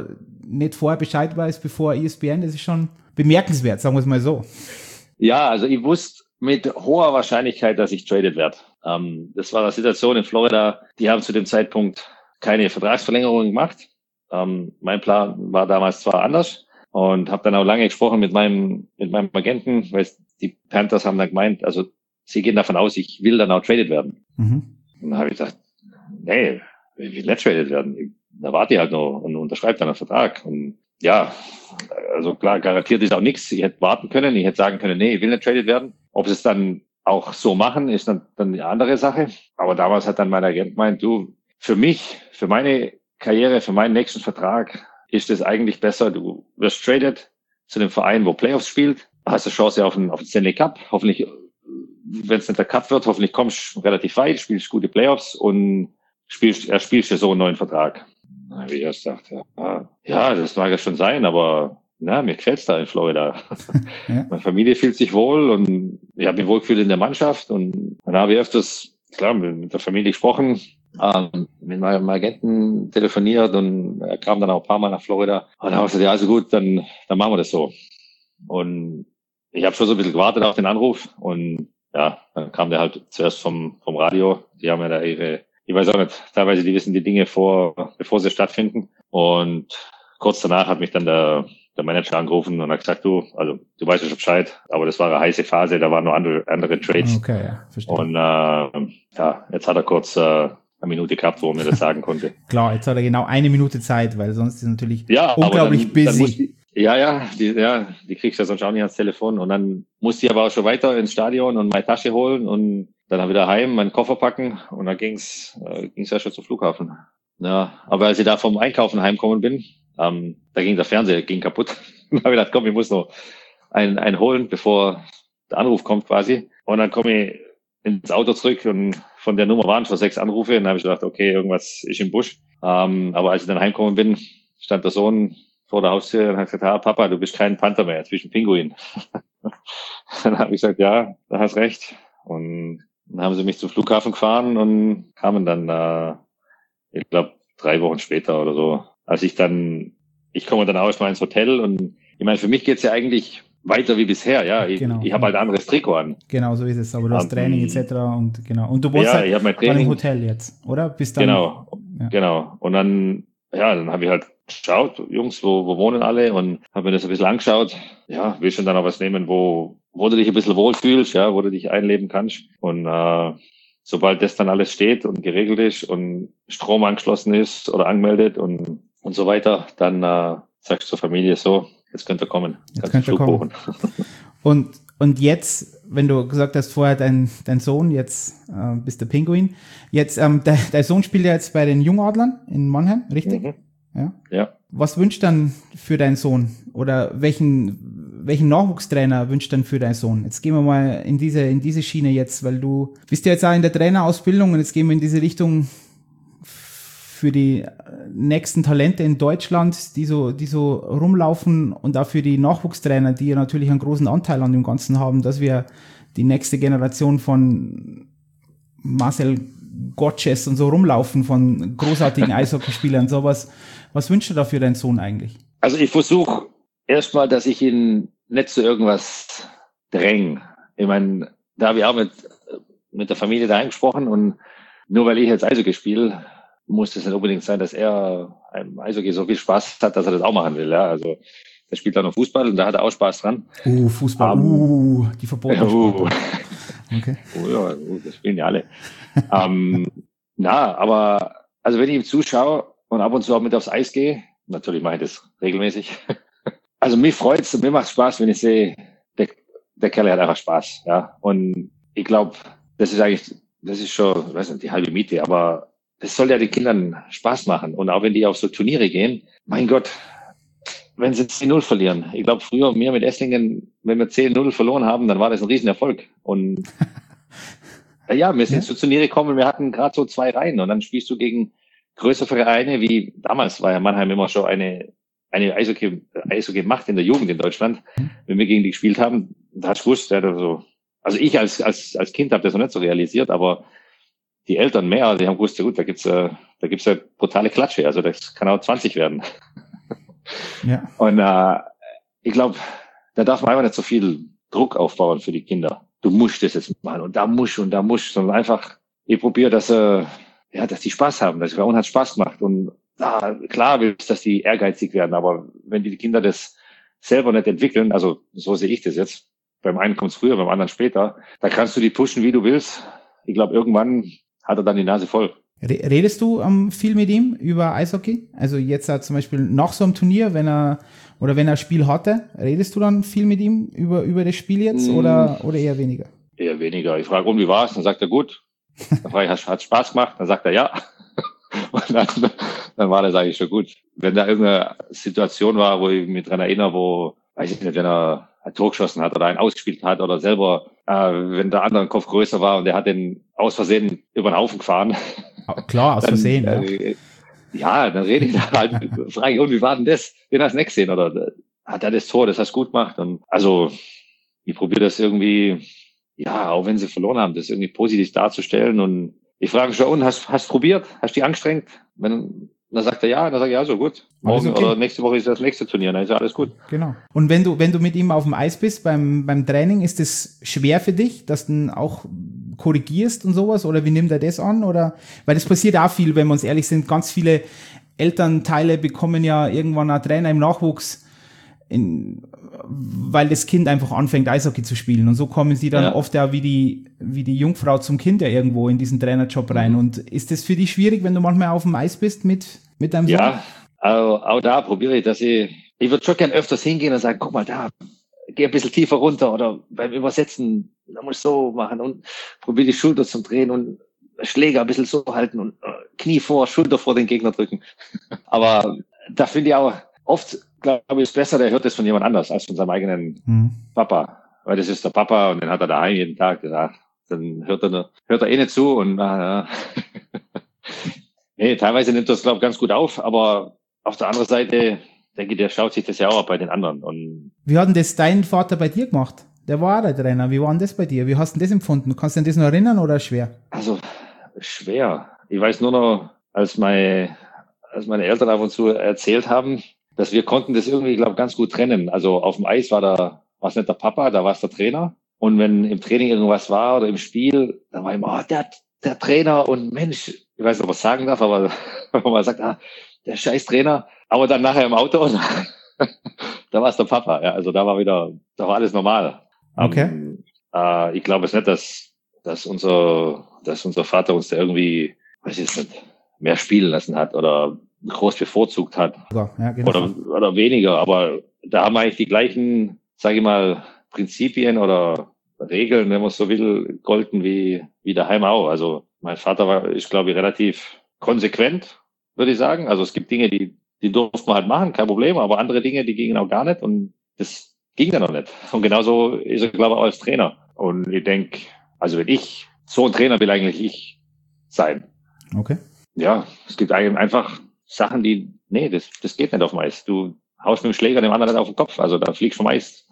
nicht vorher Bescheid weiß, bevor E S P N, das ist schon bemerkenswert, sagen wir es mal so. Ja, also ich wusste mit hoher Wahrscheinlichkeit, dass ich traded werde. Ähm, das war eine Situation in Florida, die haben zu dem Zeitpunkt keine Vertragsverlängerung gemacht. Ähm, mein Plan war damals zwar anders und habe dann auch lange gesprochen mit meinem mit meinem Agenten, weil die Panthers haben dann gemeint, also sie gehen davon aus, ich will dann auch traded werden. Mhm. Und dann habe ich gesagt, nee, ich will nicht traded werden. Da warte ich halt noch und unterschreibe dann einen Vertrag. Und ja, also klar, garantiert ist auch nichts. Ich hätte warten können, ich hätte sagen können, nee, ich will nicht traded werden. Ob sie es dann auch so machen, ist dann, dann eine andere Sache. Aber damals hat dann mein Agent gemeint, du, für mich, für meine Karriere, für meinen nächsten Vertrag ist es eigentlich besser, du wirst traded zu dem Verein, wo Playoffs spielt, hast eine Chance auf den, auf den Stanley Cup. Hoffentlich, wenn es nicht der Cup wird, hoffentlich kommst du relativ weit, spielst gute Playoffs und spielst, er spielst dir so einen neuen Vertrag. Da habe ich erst gedacht, ja, ja, das mag ja schon sein, aber na, mir gefällt's da in Florida. Ja. Meine Familie fühlt sich wohl und ich habe mich wohl gefühlt in der Mannschaft und dann habe ich öfters, klar, mit der Familie gesprochen, ähm, mit meinem Agenten telefoniert und er kam dann auch ein paar Mal nach Florida und dann habe ich gesagt, ja, also gut, dann, dann machen wir das so. Und ich habe schon so ein bisschen gewartet auf den Anruf und ja, dann kam der halt zuerst vom, vom Radio. Die haben ja da ihre, ich weiß auch nicht, teilweise die wissen die Dinge vor, bevor sie stattfinden. Und kurz danach hat mich dann der, der Manager angerufen und hat gesagt, du, also du weißt ja schon Bescheid, aber das war eine heiße Phase, da waren noch andere, andere Trades. Okay, ja, verstehe. Und äh, ja, jetzt hat er kurz äh, eine Minute gehabt, wo er mir das sagen konnte. Klar, jetzt hat er genau eine Minute Zeit, weil sonst ist natürlich ja, unglaublich dann, busy. Dann muss die, ja, ja, die, ja, die kriegst du ja sonst auch nicht ans Telefon. Und dann musste ich aber auch schon weiter ins Stadion und meine Tasche holen und dann habe ich wieder heim, meinen Koffer packen und dann ging's, äh, ging's ja schon zum Flughafen. Ja, aber als ich da vom Einkaufen heimgekommen bin, ähm, da ging der Fernseher ging kaputt. Dann habe ich gedacht, komm, ich muss noch einen, einen holen, bevor der Anruf kommt quasi. Und dann komme ich ins Auto zurück und von der Nummer waren schon sechs Anrufe. Und dann habe ich gedacht, okay, irgendwas ist im Busch. Ähm, aber als ich dann heimgekommen bin, stand der Sohn vor der Haustür und hat gesagt, ah, Papa, du bist kein Panther mehr, jetzt bist du ein Pinguin. Dann habe ich gesagt, ja, da hast recht. Und dann haben sie mich zum Flughafen gefahren und kamen dann, äh, ich glaube, drei Wochen später oder so. Als ich dann, ich komme dann auch erstmal ins Hotel und ich meine, für mich geht's ja eigentlich weiter wie bisher, ja. Ich, genau. ich habe halt ein anderes Trikot an. Genau, so ist es. Aber du hast um, Training et cetera und genau. Und du wohnst ja, halt ich hab mein Training, im Hotel jetzt, oder? Bis dann. Genau, ja. genau. Und dann, ja, dann habe ich halt geschaut, Jungs, wo, wo wohnen alle und habe mir das ein bisschen angeschaut. Ja, will schon dann auch was nehmen, wo, wo du dich ein bisschen wohlfühlst, ja, wo du dich einleben kannst. Und äh, sobald das dann alles steht und geregelt ist und Strom angeschlossen ist oder angemeldet und und so weiter, dann äh, sagst du zur Familie so, jetzt könnt ihr kommen, jetzt könnt ihr kommen. Und und jetzt, wenn du gesagt hast, vorher dein dein Sohn, jetzt äh, bist der Pinguin, jetzt ähm, der, dein Sohn spielt ja jetzt bei den Jungadlern in Mannheim, richtig? Mhm. Ja. Ja. Was wünscht dann für deinen Sohn oder welchen welchen Nachwuchstrainer wünscht dann für deinen Sohn? Jetzt gehen wir mal in diese in diese Schiene jetzt, weil du bist ja jetzt auch in der Trainerausbildung und jetzt gehen wir in diese Richtung für die nächsten Talente in Deutschland, die so die so rumlaufen und auch für die Nachwuchstrainer, die ja natürlich einen großen Anteil an dem Ganzen haben, dass wir die nächste Generation von Marcel Gottschalk und so rumlaufen, von großartigen Eishockeyspielern, sowas. Was wünschst du da für deinen Sohn eigentlich? Also ich versuche erstmal, dass ich ihn nicht zu irgendwas dränge. Ich meine, da habe ich auch mit, mit der Familie da eingesprochen und nur weil ich jetzt Eishockey spiele, muss es nicht unbedingt sein, dass er einem Eishockey so viel Spaß hat, dass er das auch machen will. Ja, also der spielt auch noch Fußball und da hat er auch Spaß dran. Uh, Fußball, um, uh, die verbotene uh, okay. Oh ja, das spielen ja alle. ähm, na, aber also wenn ich ihm zuschaue und ab und zu auch mit aufs Eis gehe, natürlich mache ich das regelmäßig. Also mich freut's und mir macht's Spaß, wenn ich sehe, der, der Kerl hat einfach Spaß. Ja, und ich glaube, das ist eigentlich, das ist schon, ich weiß nicht, die halbe Miete, aber das soll ja den Kindern Spaß machen. Und auch wenn die auf so Turniere gehen, mein Gott, wenn sie zehn null verlieren. Ich glaube, früher wir mit Esslingen, wenn wir zehn null verloren haben, dann war das ein Riesenerfolg. Und ja, wir sind ja. zu Turniere gekommen, wir hatten gerade so zwei Reihen und dann spielst du gegen größere Vereine, wie damals war ja Mannheim immer schon eine eine Eishockey, Eishockey-Macht in der Jugend in Deutschland. Wenn wir gegen die gespielt haben, da hast du gewusst, ja, so, also ich als als als Kind habe das noch nicht so realisiert, aber die Eltern mehr, die haben gewusst, ja gut, da gibt's äh, da gibt's ja brutale Klatsche, also das kann auch zwanzig werden. Ja. Und äh, ich glaube, da darf man einfach nicht so viel Druck aufbauen für die Kinder. Du musst das jetzt machen und da musst und da musst, sondern einfach, ich probiere, dass äh, ja, dass die Spaß haben, dass es bei uns hat Spaß macht. Und ah, klar willst, dass die ehrgeizig werden, aber wenn die Kinder das selber nicht entwickeln, also so sehe ich das jetzt, beim einen kommt es früher, beim anderen später, da kannst du die pushen, wie du willst. Ich glaube, irgendwann hat er dann die Nase voll. Redest du um, viel mit ihm über Eishockey? Also jetzt uh, zum Beispiel nach so einem Turnier, wenn er oder wenn er ein Spiel hatte, redest du dann viel mit ihm über, über das Spiel jetzt mm. oder, oder eher weniger? Eher weniger. Ich frage, und wie war's? Dann sagt er, gut. Dann frage ich, hat Spaß gemacht? Dann sagt er, ja. Und dann, dann war das eigentlich schon gut. Wenn da irgendeine Situation war, wo ich mich dran erinnere, wo, weiß ich nicht, wenn er ein Tor geschossen hat oder einen ausgespielt hat oder selber, äh, wenn der andere Kopf größer war und der hat den aus Versehen über den Haufen gefahren. Klar, aus dann, Versehen, ja. Äh, ja, dann rede ich da halt, frage ich, und wie war denn das? Den hast du nicht gesehen? Oder hat er das Tor, das hast du gut gemacht? Und also, ich probiere das irgendwie, ja, auch wenn sie verloren haben, das irgendwie positiv darzustellen. Und ich frage schon, und hast hast probiert? Hast du dich angestrengt? Wenn, dann sagt er ja, dann sage ich, ja, so gut. Morgen okay. Oder nächste Woche ist das nächste Turnier, dann ist ja alles gut. Genau. Und wenn du, wenn du mit ihm auf dem Eis bist beim, beim Training, ist das schwer für dich, dass du auch korrigierst und sowas? Oder wie nimmt er das an? Oder, weil das passiert auch viel, wenn wir uns ehrlich sind. Ganz viele Elternteile bekommen ja irgendwann einen Trainer im Nachwuchs, in, weil das Kind einfach anfängt, Eishockey zu spielen. Und so kommen sie dann ja. oft ja wie die, wie die Jungfrau zum Kind ja irgendwo in diesen Trainerjob rein. Mhm. Und ist das für dich schwierig, wenn du manchmal auf dem Eis bist mit, mit deinem Sohn? Ja, auch, auch da probiere ich, dass ich, ich würde schon gern öfters hingehen und sagen, guck mal da, geh ein bisschen tiefer runter oder beim Übersetzen, da musst du so machen und probiere die Schulter zum Drehen und Schläger ein bisschen so halten und Knie vor, Schulter vor den Gegner drücken. Aber da finde ich auch oft, glaube ich, ist besser, der hört das von jemand anders als von seinem eigenen mhm. Papa. Weil das ist der Papa und den hat er daheim jeden Tag gesagt. Dann hört er, hört er eh nicht zu und ah, ja. Nee, teilweise nimmt das, glaube ich, ganz gut auf, aber auf der anderen Seite, denke ich, der schaut sich das ja auch bei den anderen. Und wie hat denn das dein Vater bei dir gemacht? Der war auch der Trainer. Wie war denn das bei dir? Wie hast du das empfunden? Kannst du dir das noch erinnern oder schwer? Also, schwer. Ich weiß nur noch, als meine, als meine Eltern ab und zu erzählt haben, dass wir konnten das irgendwie, glaube ich, ganz gut trennen. Also auf dem Eis war da, war es nicht der Papa, da war es der Trainer. Und wenn im Training irgendwas war oder im Spiel, dann war immer, oh, der, der Trainer und Mensch, ich weiß nicht, ob man sagen darf, aber wenn man sagt, ah, der scheiß Trainer. Aber dann nachher im Auto, da war es der Papa. Ja, also da war wieder, da war alles normal. Okay. Um, äh, ich glaube es nicht, dass, dass unser, dass unser Vater uns da irgendwie, weiß ich nicht, mehr spielen lassen hat oder groß bevorzugt hat. Ja, ja, genau. Oder, oder weniger. Aber da haben wir eigentlich die gleichen, sage ich mal, Prinzipien oder Regeln, wenn man so will, golden wie, wie daheim auch. Also mein Vater war, ist, glaube ich, relativ konsequent, würde ich sagen. Also es gibt Dinge, die, die durfte man halt machen, kein Problem, aber andere Dinge, die gingen auch gar nicht und das ging dann noch nicht. Und genauso ist er, glaube ich, auch als Trainer. Und ich denke, also wenn ich, so ein Trainer will eigentlich ich sein. Okay. Ja, es gibt eigentlich einfach Sachen, die, nee, das, das geht nicht auf dem Eis. Du haust mit dem Schläger dem anderen nicht auf den Kopf, also da fliegst du vom Eis.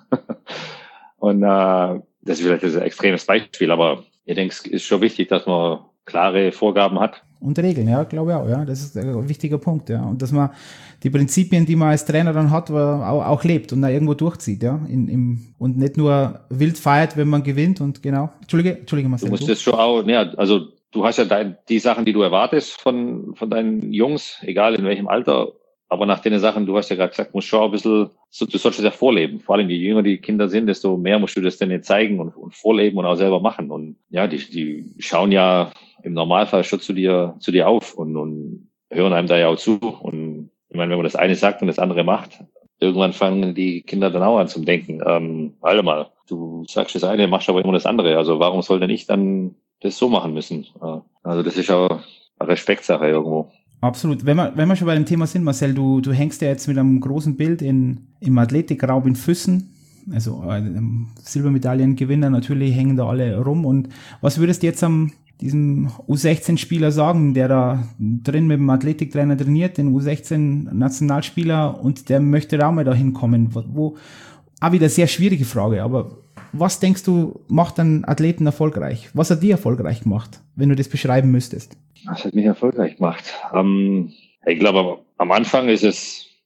Und äh, das ist vielleicht ein extremes Beispiel, aber ich denke, es ist schon wichtig, dass man klare Vorgaben hat. Und Regeln, ja, glaube ich auch, ja. Das ist ein wichtiger Punkt, ja. Und dass man die Prinzipien, die man als Trainer dann hat, auch, auch lebt und da irgendwo durchzieht, ja. In, im, und nicht nur wild feiert, wenn man gewinnt und genau. Entschuldige, Entschuldige, Marcel. Du musst das schon auch, ja, also du hast ja dein, die Sachen, die du erwartest von, von deinen Jungs, egal in welchem Alter. Aber nach den Sachen, du hast ja gerade gesagt, musst schon ein bisschen, so, du sollst es ja vorleben. Vor allem je jünger die Kinder sind, desto mehr musst du das denen zeigen und, und vorleben und auch selber machen. Und ja, die, die schauen ja im Normalfall schon zu dir, zu dir auf und, und hören einem da ja auch zu. Und ich meine, wenn man das eine sagt und das andere macht, irgendwann fangen die Kinder dann auch an zum Denken. Ähm, warte mal, du sagst das eine, machst aber immer das andere. Also warum soll denn ich dann das so machen müssen? Also das ist auch eine Respektsache irgendwo. Absolut. Wenn wir, wenn wir schon bei dem Thema sind, Marcel, du, du hängst ja jetzt mit einem großen Bild in, im Athletikraum in Füssen. Also äh, Silbermedaillengewinner, natürlich hängen da alle rum. Und was würdest du jetzt am diesem U sechzehn Spieler sagen, der da drin mit dem Athletiktrainer trainiert, den U sechzehn Nationalspieler, und der möchte da auch mal dahin kommen? Wo, auch wieder sehr schwierige Frage, aber was denkst du, macht einen Athleten erfolgreich? Was hat dich erfolgreich gemacht, wenn du das beschreiben müsstest? Was hat mich erfolgreich gemacht? Ähm, ich glaube, am Anfang ist es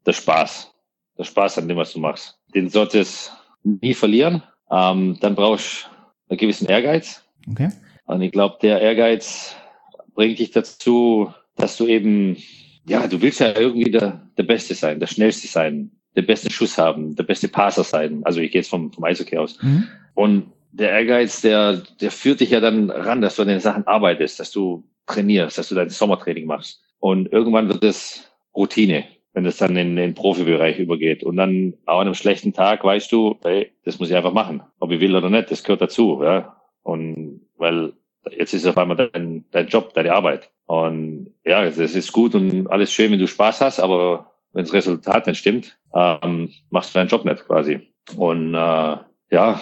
der Spaß. Der Spaß an dem, was du machst. Den solltest du nie verlieren. Ähm, dann brauchst du einen gewissen Ehrgeiz. Okay. Und ich glaube, der Ehrgeiz bringt dich dazu, dass du eben, ja, du willst ja irgendwie der, der Beste sein, der Schnellste sein, der beste Schuss haben, der beste Passer sein. Also ich gehe jetzt vom, vom Eishockey aus. Mhm. Und der Ehrgeiz, der, der führt dich ja dann ran, dass du an den Sachen arbeitest, dass du trainierst, dass du dein Sommertraining machst. Und irgendwann wird es Routine, wenn das dann in den Profibereich übergeht. Und dann auch an einem schlechten Tag weißt du, hey, das muss ich einfach machen. Ob ich will oder nicht, das gehört dazu. Ja. Und weil jetzt ist es auf einmal dein, dein Job, deine Arbeit. Und ja, es ist gut und alles schön, wenn du Spaß hast, aber wenn das Resultat nicht stimmt, ähm, machst du deinen Job nicht quasi. Und äh, ja,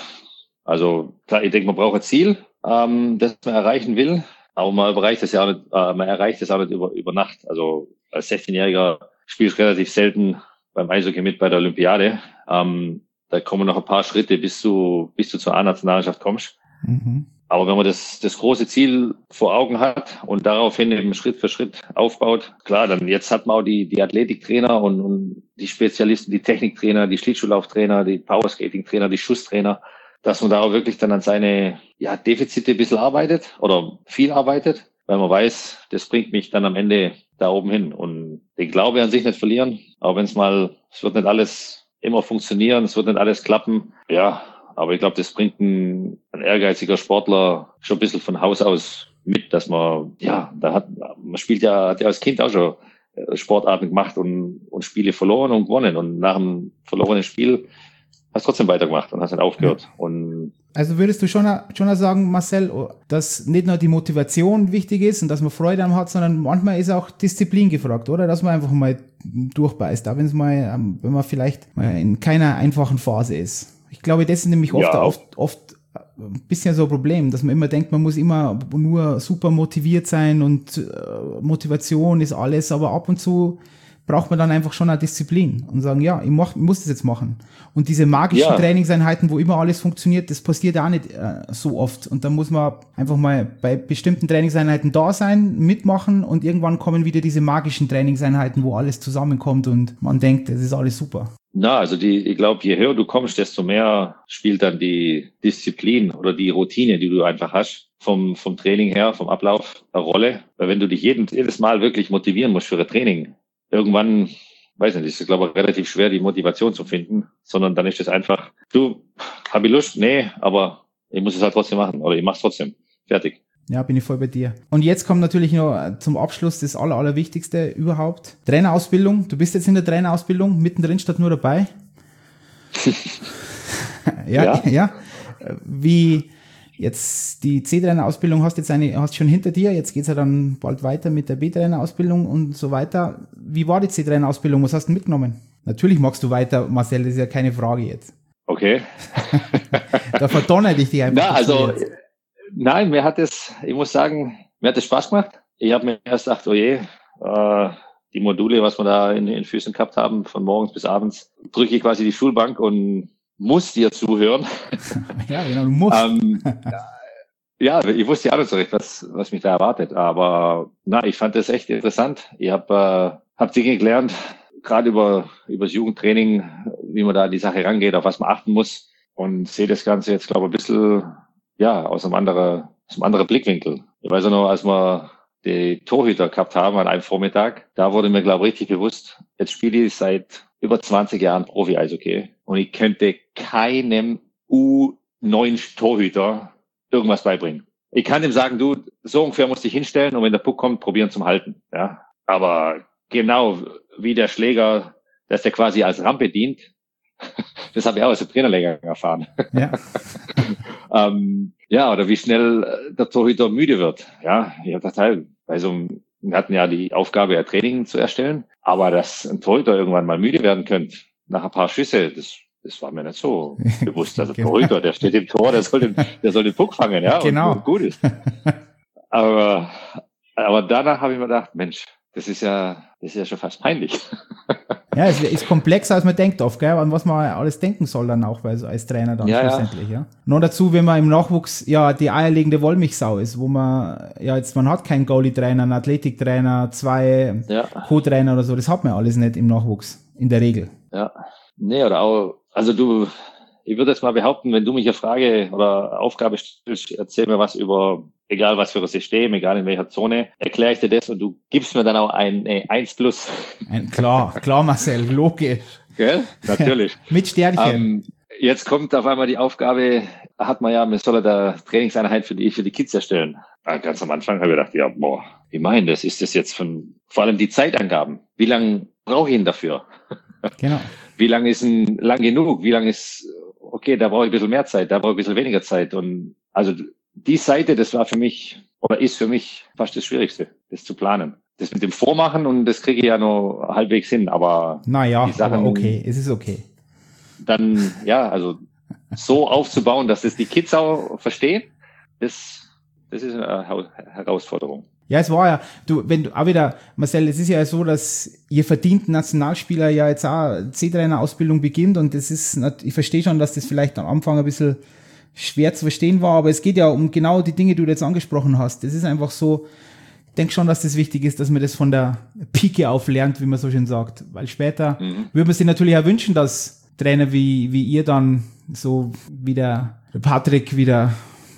also klar, ich denke, man braucht ein Ziel, ähm, das man erreichen will, aber man erreicht das ja auch nicht, äh, man erreicht das auch nicht über, über Nacht. Also als sechzehnjähriger spielst du relativ selten beim Eishockey mit bei der Olympiade. Ähm, da kommen noch ein paar Schritte, bis du bis du zur A-Nationalmannschaft kommst. Mhm. Aber wenn man das, das große Ziel vor Augen hat und daraufhin eben Schritt für Schritt aufbaut, klar, dann jetzt hat man auch die, die Athletiktrainer und, und die Spezialisten, die Techniktrainer, die Schlittschuhlauftrainer, die Powerskating-Trainer, die Schusstrainer, dass man da auch wirklich dann an seine ja, Defizite ein bisschen arbeitet oder viel arbeitet, weil man weiß, das bringt mich dann am Ende da oben hin. Und den Glaube an sich nicht verlieren, auch wenn es mal, es wird nicht alles immer funktionieren, es wird nicht alles klappen, ja. Aber ich glaube, das bringt ein, ein ehrgeiziger Sportler schon ein bisschen von Haus aus mit, dass man, ja, da hat, man spielt ja, hat ja als Kind auch schon Sportarten gemacht und, und Spiele verloren und gewonnen. Und nach einem verlorenen Spiel hast du trotzdem weitergemacht und hast nicht aufgehört. Und also würdest du schon, schon sagen, Marcel, dass nicht nur die Motivation wichtig ist und dass man Freude am hat, sondern manchmal ist auch Disziplin gefragt, oder? Dass man einfach mal durchbeißt, auch wenn es mal, wenn man vielleicht mal in keiner einfachen Phase ist. Ich glaube, das ist nämlich oft, ja. oft, oft ein bisschen so ein Problem, dass man immer denkt, man muss immer nur super motiviert sein und äh, Motivation ist alles, aber ab und zu braucht man dann einfach schon eine Disziplin und sagen, ja, ich, mach, ich muss das jetzt machen. Und diese magischen ja. Trainingseinheiten, wo immer alles funktioniert, das passiert auch nicht äh, so oft. Und da muss man einfach mal bei bestimmten Trainingseinheiten da sein, mitmachen und irgendwann kommen wieder diese magischen Trainingseinheiten, wo alles zusammenkommt und man denkt, das ist alles super. Na, also die, ich glaube, je höher du kommst, desto mehr spielt dann die Disziplin oder die Routine, die du einfach hast, vom, vom Training her, vom Ablauf eine Rolle. Weil wenn du dich jeden, jedes Mal wirklich motivieren musst für ein Training, irgendwann, weiß nicht, ist es, glaube ich, relativ schwer, die Motivation zu finden, sondern dann ist es einfach, du, hab ich Lust? Nee, aber ich muss es halt trotzdem machen oder ich mach's trotzdem. Fertig. Ja, bin ich voll bei dir. Und jetzt kommt natürlich noch zum Abschluss das Aller, Allerwichtigste überhaupt. Trainerausbildung. Du bist jetzt in der Trainerausbildung, mittendrin statt nur dabei. ja, ja, ja. Wie jetzt die C-Trainer-Ausbildung hast jetzt eine, hast schon hinter dir. Jetzt geht's ja dann bald weiter mit der B-Trainer-Ausbildung und so weiter. Wie war die C-Trainer-Ausbildung? Was hast du mitgenommen? Natürlich magst du weiter, Marcel, das ist ja keine Frage jetzt. Okay. Da verdonnert ich dich einfach. Na, also, nein, mir hat es, ich muss sagen, mir hat es Spaß gemacht. Ich habe mir erst gedacht, oh je, äh, die Module, was wir da in den Füßen gehabt haben, von morgens bis abends, drücke ich quasi die Schulbank und muss dir zuhören. Ja, genau, du musst. ähm, ja, ich wusste ja auch nicht so recht, was, was mich da erwartet. Aber na, ich fand das echt interessant. Ich habe äh, hab Dinge gelernt, gerade über über das Jugendtraining, wie man da an die Sache rangeht, auf was man achten muss. Und sehe das Ganze jetzt, glaube ich, ein bisschen ja, aus einem anderen, aus einem anderen Blickwinkel. Ich weiß auch noch, als wir die Torhüter gehabt haben an einem Vormittag, da wurde mir, glaube ich, richtig bewusst, jetzt spiele ich seit über zwanzig Jahren Profi-Eishockey und ich könnte keinem U neun Torhüter irgendwas beibringen. Ich kann ihm sagen, du, so ungefähr musst du dich hinstellen und wenn der Puck kommt, probieren zum Halten. Ja, aber genau wie der Schläger, dass der quasi als Rampe dient, das habe ich auch als Trainerlehrgang erfahren. Ja. ähm, ja, oder wie schnell der Torhüter müde wird. Ja, ich habe Teil. Also wir hatten ja die Aufgabe, ein Training zu erstellen, aber dass ein Torhüter irgendwann mal müde werden könnte nach ein paar Schüsse, das das war mir nicht so bewusst. Also genau. Torhüter, der steht im Tor, der soll den, der soll den Puck fangen, ja, genau. und, und gut ist. Aber aber danach habe ich mir gedacht, Mensch, das ist ja, das ist ja schon fast peinlich. Ja, es ist komplexer, als man denkt oft, gell, an was man alles denken soll dann auch, weil so als Trainer dann ja, schlussendlich, ja. ja. Noch dazu, wenn man im Nachwuchs ja die eierlegende Wollmilchsau ist, wo man, ja jetzt, man hat keinen Goalie-Trainer, einen Athletiktrainer, zwei ja. Co-Trainer oder so, das hat man alles nicht im Nachwuchs. in der Regel. Ja, nee, oder auch, also du, ich würde jetzt mal behaupten, wenn du mich eine Frage oder Aufgabe stellst, erzähl mir was über, egal was für ein System, egal in welcher Zone, erkläre ich dir das und du gibst mir dann auch ein äh, eins plus. Ein, klar, klar Marcel, logisch. Gell? Natürlich. Mit Sternchen. Ähm, jetzt kommt auf einmal die Aufgabe, hat man ja, man soll da Trainingseinheit für die, für die Kids erstellen. Ganz am Anfang habe ich gedacht, ja, boah, wie meinen das? Ist das jetzt von, vor allem die Zeitangaben? Wie lange brauche ich ihn dafür? Genau. Wie lange ist ein lang genug? Wie lange ist, okay, da brauche ich ein bisschen mehr Zeit, da brauche ich ein bisschen weniger Zeit. Und also die Seite, das war für mich, oder ist für mich fast das Schwierigste, das zu planen. Das mit dem Vormachen und das kriege ich ja noch halbwegs hin, aber naja, die Sachen, aber okay, es ist okay. Dann, ja, also so aufzubauen, dass das die Kids auch verstehen, das, das ist eine Herausforderung. Ja, es war ja, du, wenn du auch wieder, Marcel, es ist ja so, dass ihr verdienten Nationalspieler ja jetzt auch C-Trainer-Ausbildung beginnt und das ist, ich verstehe schon, dass das vielleicht am Anfang ein bisschen schwer zu verstehen war, aber es geht ja um genau die Dinge, die du jetzt angesprochen hast. Das ist einfach so, ich denke schon, dass das wichtig ist, dass man das von der Pike auf lernt, wie man so schön sagt, weil später mhm. würde man sich natürlich auch wünschen, dass Trainer wie, wie ihr dann, so wie der Patrick, wie der,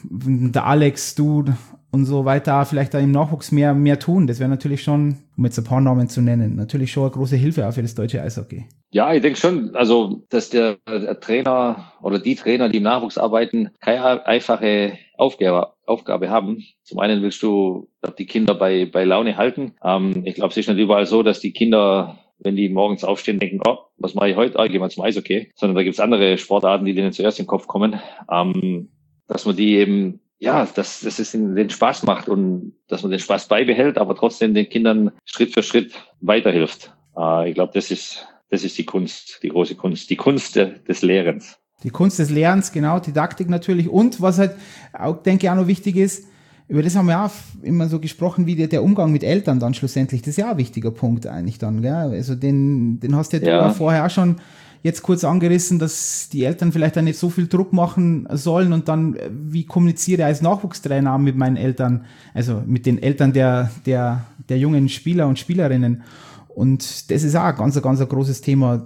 der Alex, du und so weiter, vielleicht da im Nachwuchs mehr, mehr tun. Das wäre natürlich schon, um jetzt ein paar Namen zu nennen, natürlich schon eine große Hilfe auch für das deutsche Eishockey. Ja, ich denke schon, also, dass der, der Trainer oder die Trainer, die im Nachwuchs arbeiten, keine einfache Aufgabe, Aufgabe haben. Zum einen willst du die Kinder bei, bei Laune halten. Ähm, ich glaube, es ist nicht überall so, dass die Kinder, wenn die morgens aufstehen, denken, oh, was mache ich heute? Ah, gehen wir zum Eishockey. Sondern da gibt es andere Sportarten, die denen zuerst in den Kopf kommen. Ähm, dass man die eben, ja, dass, dass es ihnen den Spaß macht und dass man den Spaß beibehält, aber trotzdem den Kindern Schritt für Schritt weiterhilft. Äh, ich glaube, das ist, das ist die Kunst, die große Kunst, die Kunst de, des Lehrens. Die Kunst des Lernens, genau, Didaktik natürlich. Und was halt auch, denke ich, auch noch wichtig ist, über das haben wir auch immer so gesprochen, wie der, der Umgang mit Eltern dann schlussendlich. Das ist ja auch ein wichtiger Punkt eigentlich dann, gell? Also den, den hast ja du ja vorher auch schon jetzt kurz angerissen, dass die Eltern vielleicht dann nicht so viel Druck machen sollen und dann, wie kommuniziere ich als Nachwuchstrainer mit meinen Eltern, also mit den Eltern der, der, der jungen Spieler und Spielerinnen. Und das ist auch ein ganz, ganz ein großes Thema,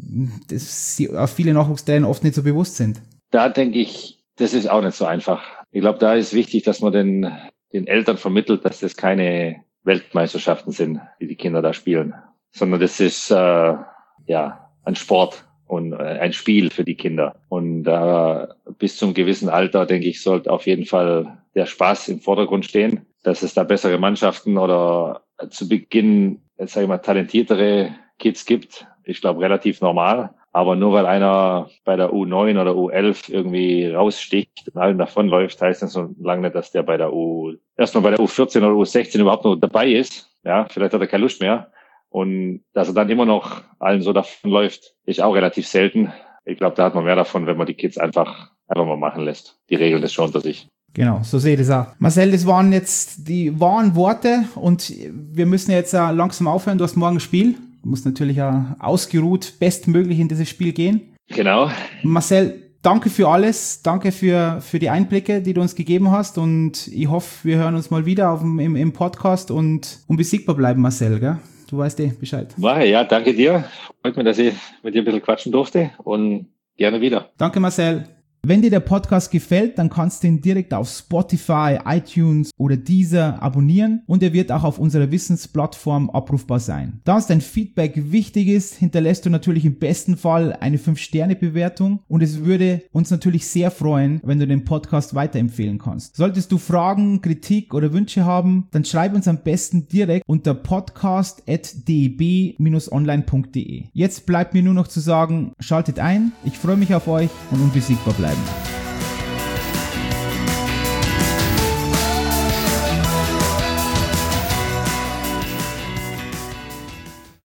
das auch viele Nachwuchstrainer oft nicht so bewusst sind. Da denke ich, das ist auch nicht so einfach. Ich glaube, da ist wichtig, dass man den, den Eltern vermittelt, dass das keine Weltmeisterschaften sind, die die Kinder da spielen, sondern das ist äh, ja ein Sport und äh, ein Spiel für die Kinder. Und äh, bis zum gewissen Alter, denke ich, sollte auf jeden Fall der Spaß im Vordergrund stehen, dass es da bessere Mannschaften oder zu Beginn, jetzt sage ich mal, talentiertere Kids gibt. Ich glaube, relativ normal. Aber nur weil einer bei der U neun oder U elf irgendwie raussticht und allen davonläuft, heißt das so lange nicht, dass der bei der U, erstmal bei der U vierzehn oder U sechzehn überhaupt noch dabei ist. Ja, vielleicht hat er keine Lust mehr. Und dass er dann immer noch allen so davonläuft, ist auch relativ selten. Ich glaube, da hat man mehr davon, wenn man die Kids einfach, einfach mal machen lässt. Die regeln das schon unter sich. Genau, so sehe ich das auch. Marcel, das waren jetzt die wahren Worte und wir müssen jetzt langsam aufhören. Du hast morgen ein Spiel. Du musst natürlich auch ausgeruht bestmöglich in dieses Spiel gehen. Genau. Marcel, danke für alles. Danke für, für die Einblicke, die du uns gegeben hast. Und ich hoffe, wir hören uns mal wieder auf dem, im, im Podcast und unbesiegbar bleiben, Marcel, gell? Du weißt eh Bescheid. Ja, danke dir. Freut mich, dass ich mit dir ein bisschen quatschen durfte und gerne wieder. Danke, Marcel. Wenn dir der Podcast gefällt, dann kannst du ihn direkt auf Spotify, iTunes oder Deezer abonnieren und er wird auch auf unserer Wissensplattform abrufbar sein. Da uns dein Feedback wichtig ist, hinterlässt du natürlich im besten Fall eine fünf Sterne Bewertung und es würde uns natürlich sehr freuen, wenn du den Podcast weiterempfehlen kannst. Solltest du Fragen, Kritik oder Wünsche haben, dann schreib uns am besten direkt unter podcast at d b dash online punkt d e. Jetzt bleibt mir nur noch zu sagen, schaltet ein, ich freue mich auf euch und unbesiegbar bleiben.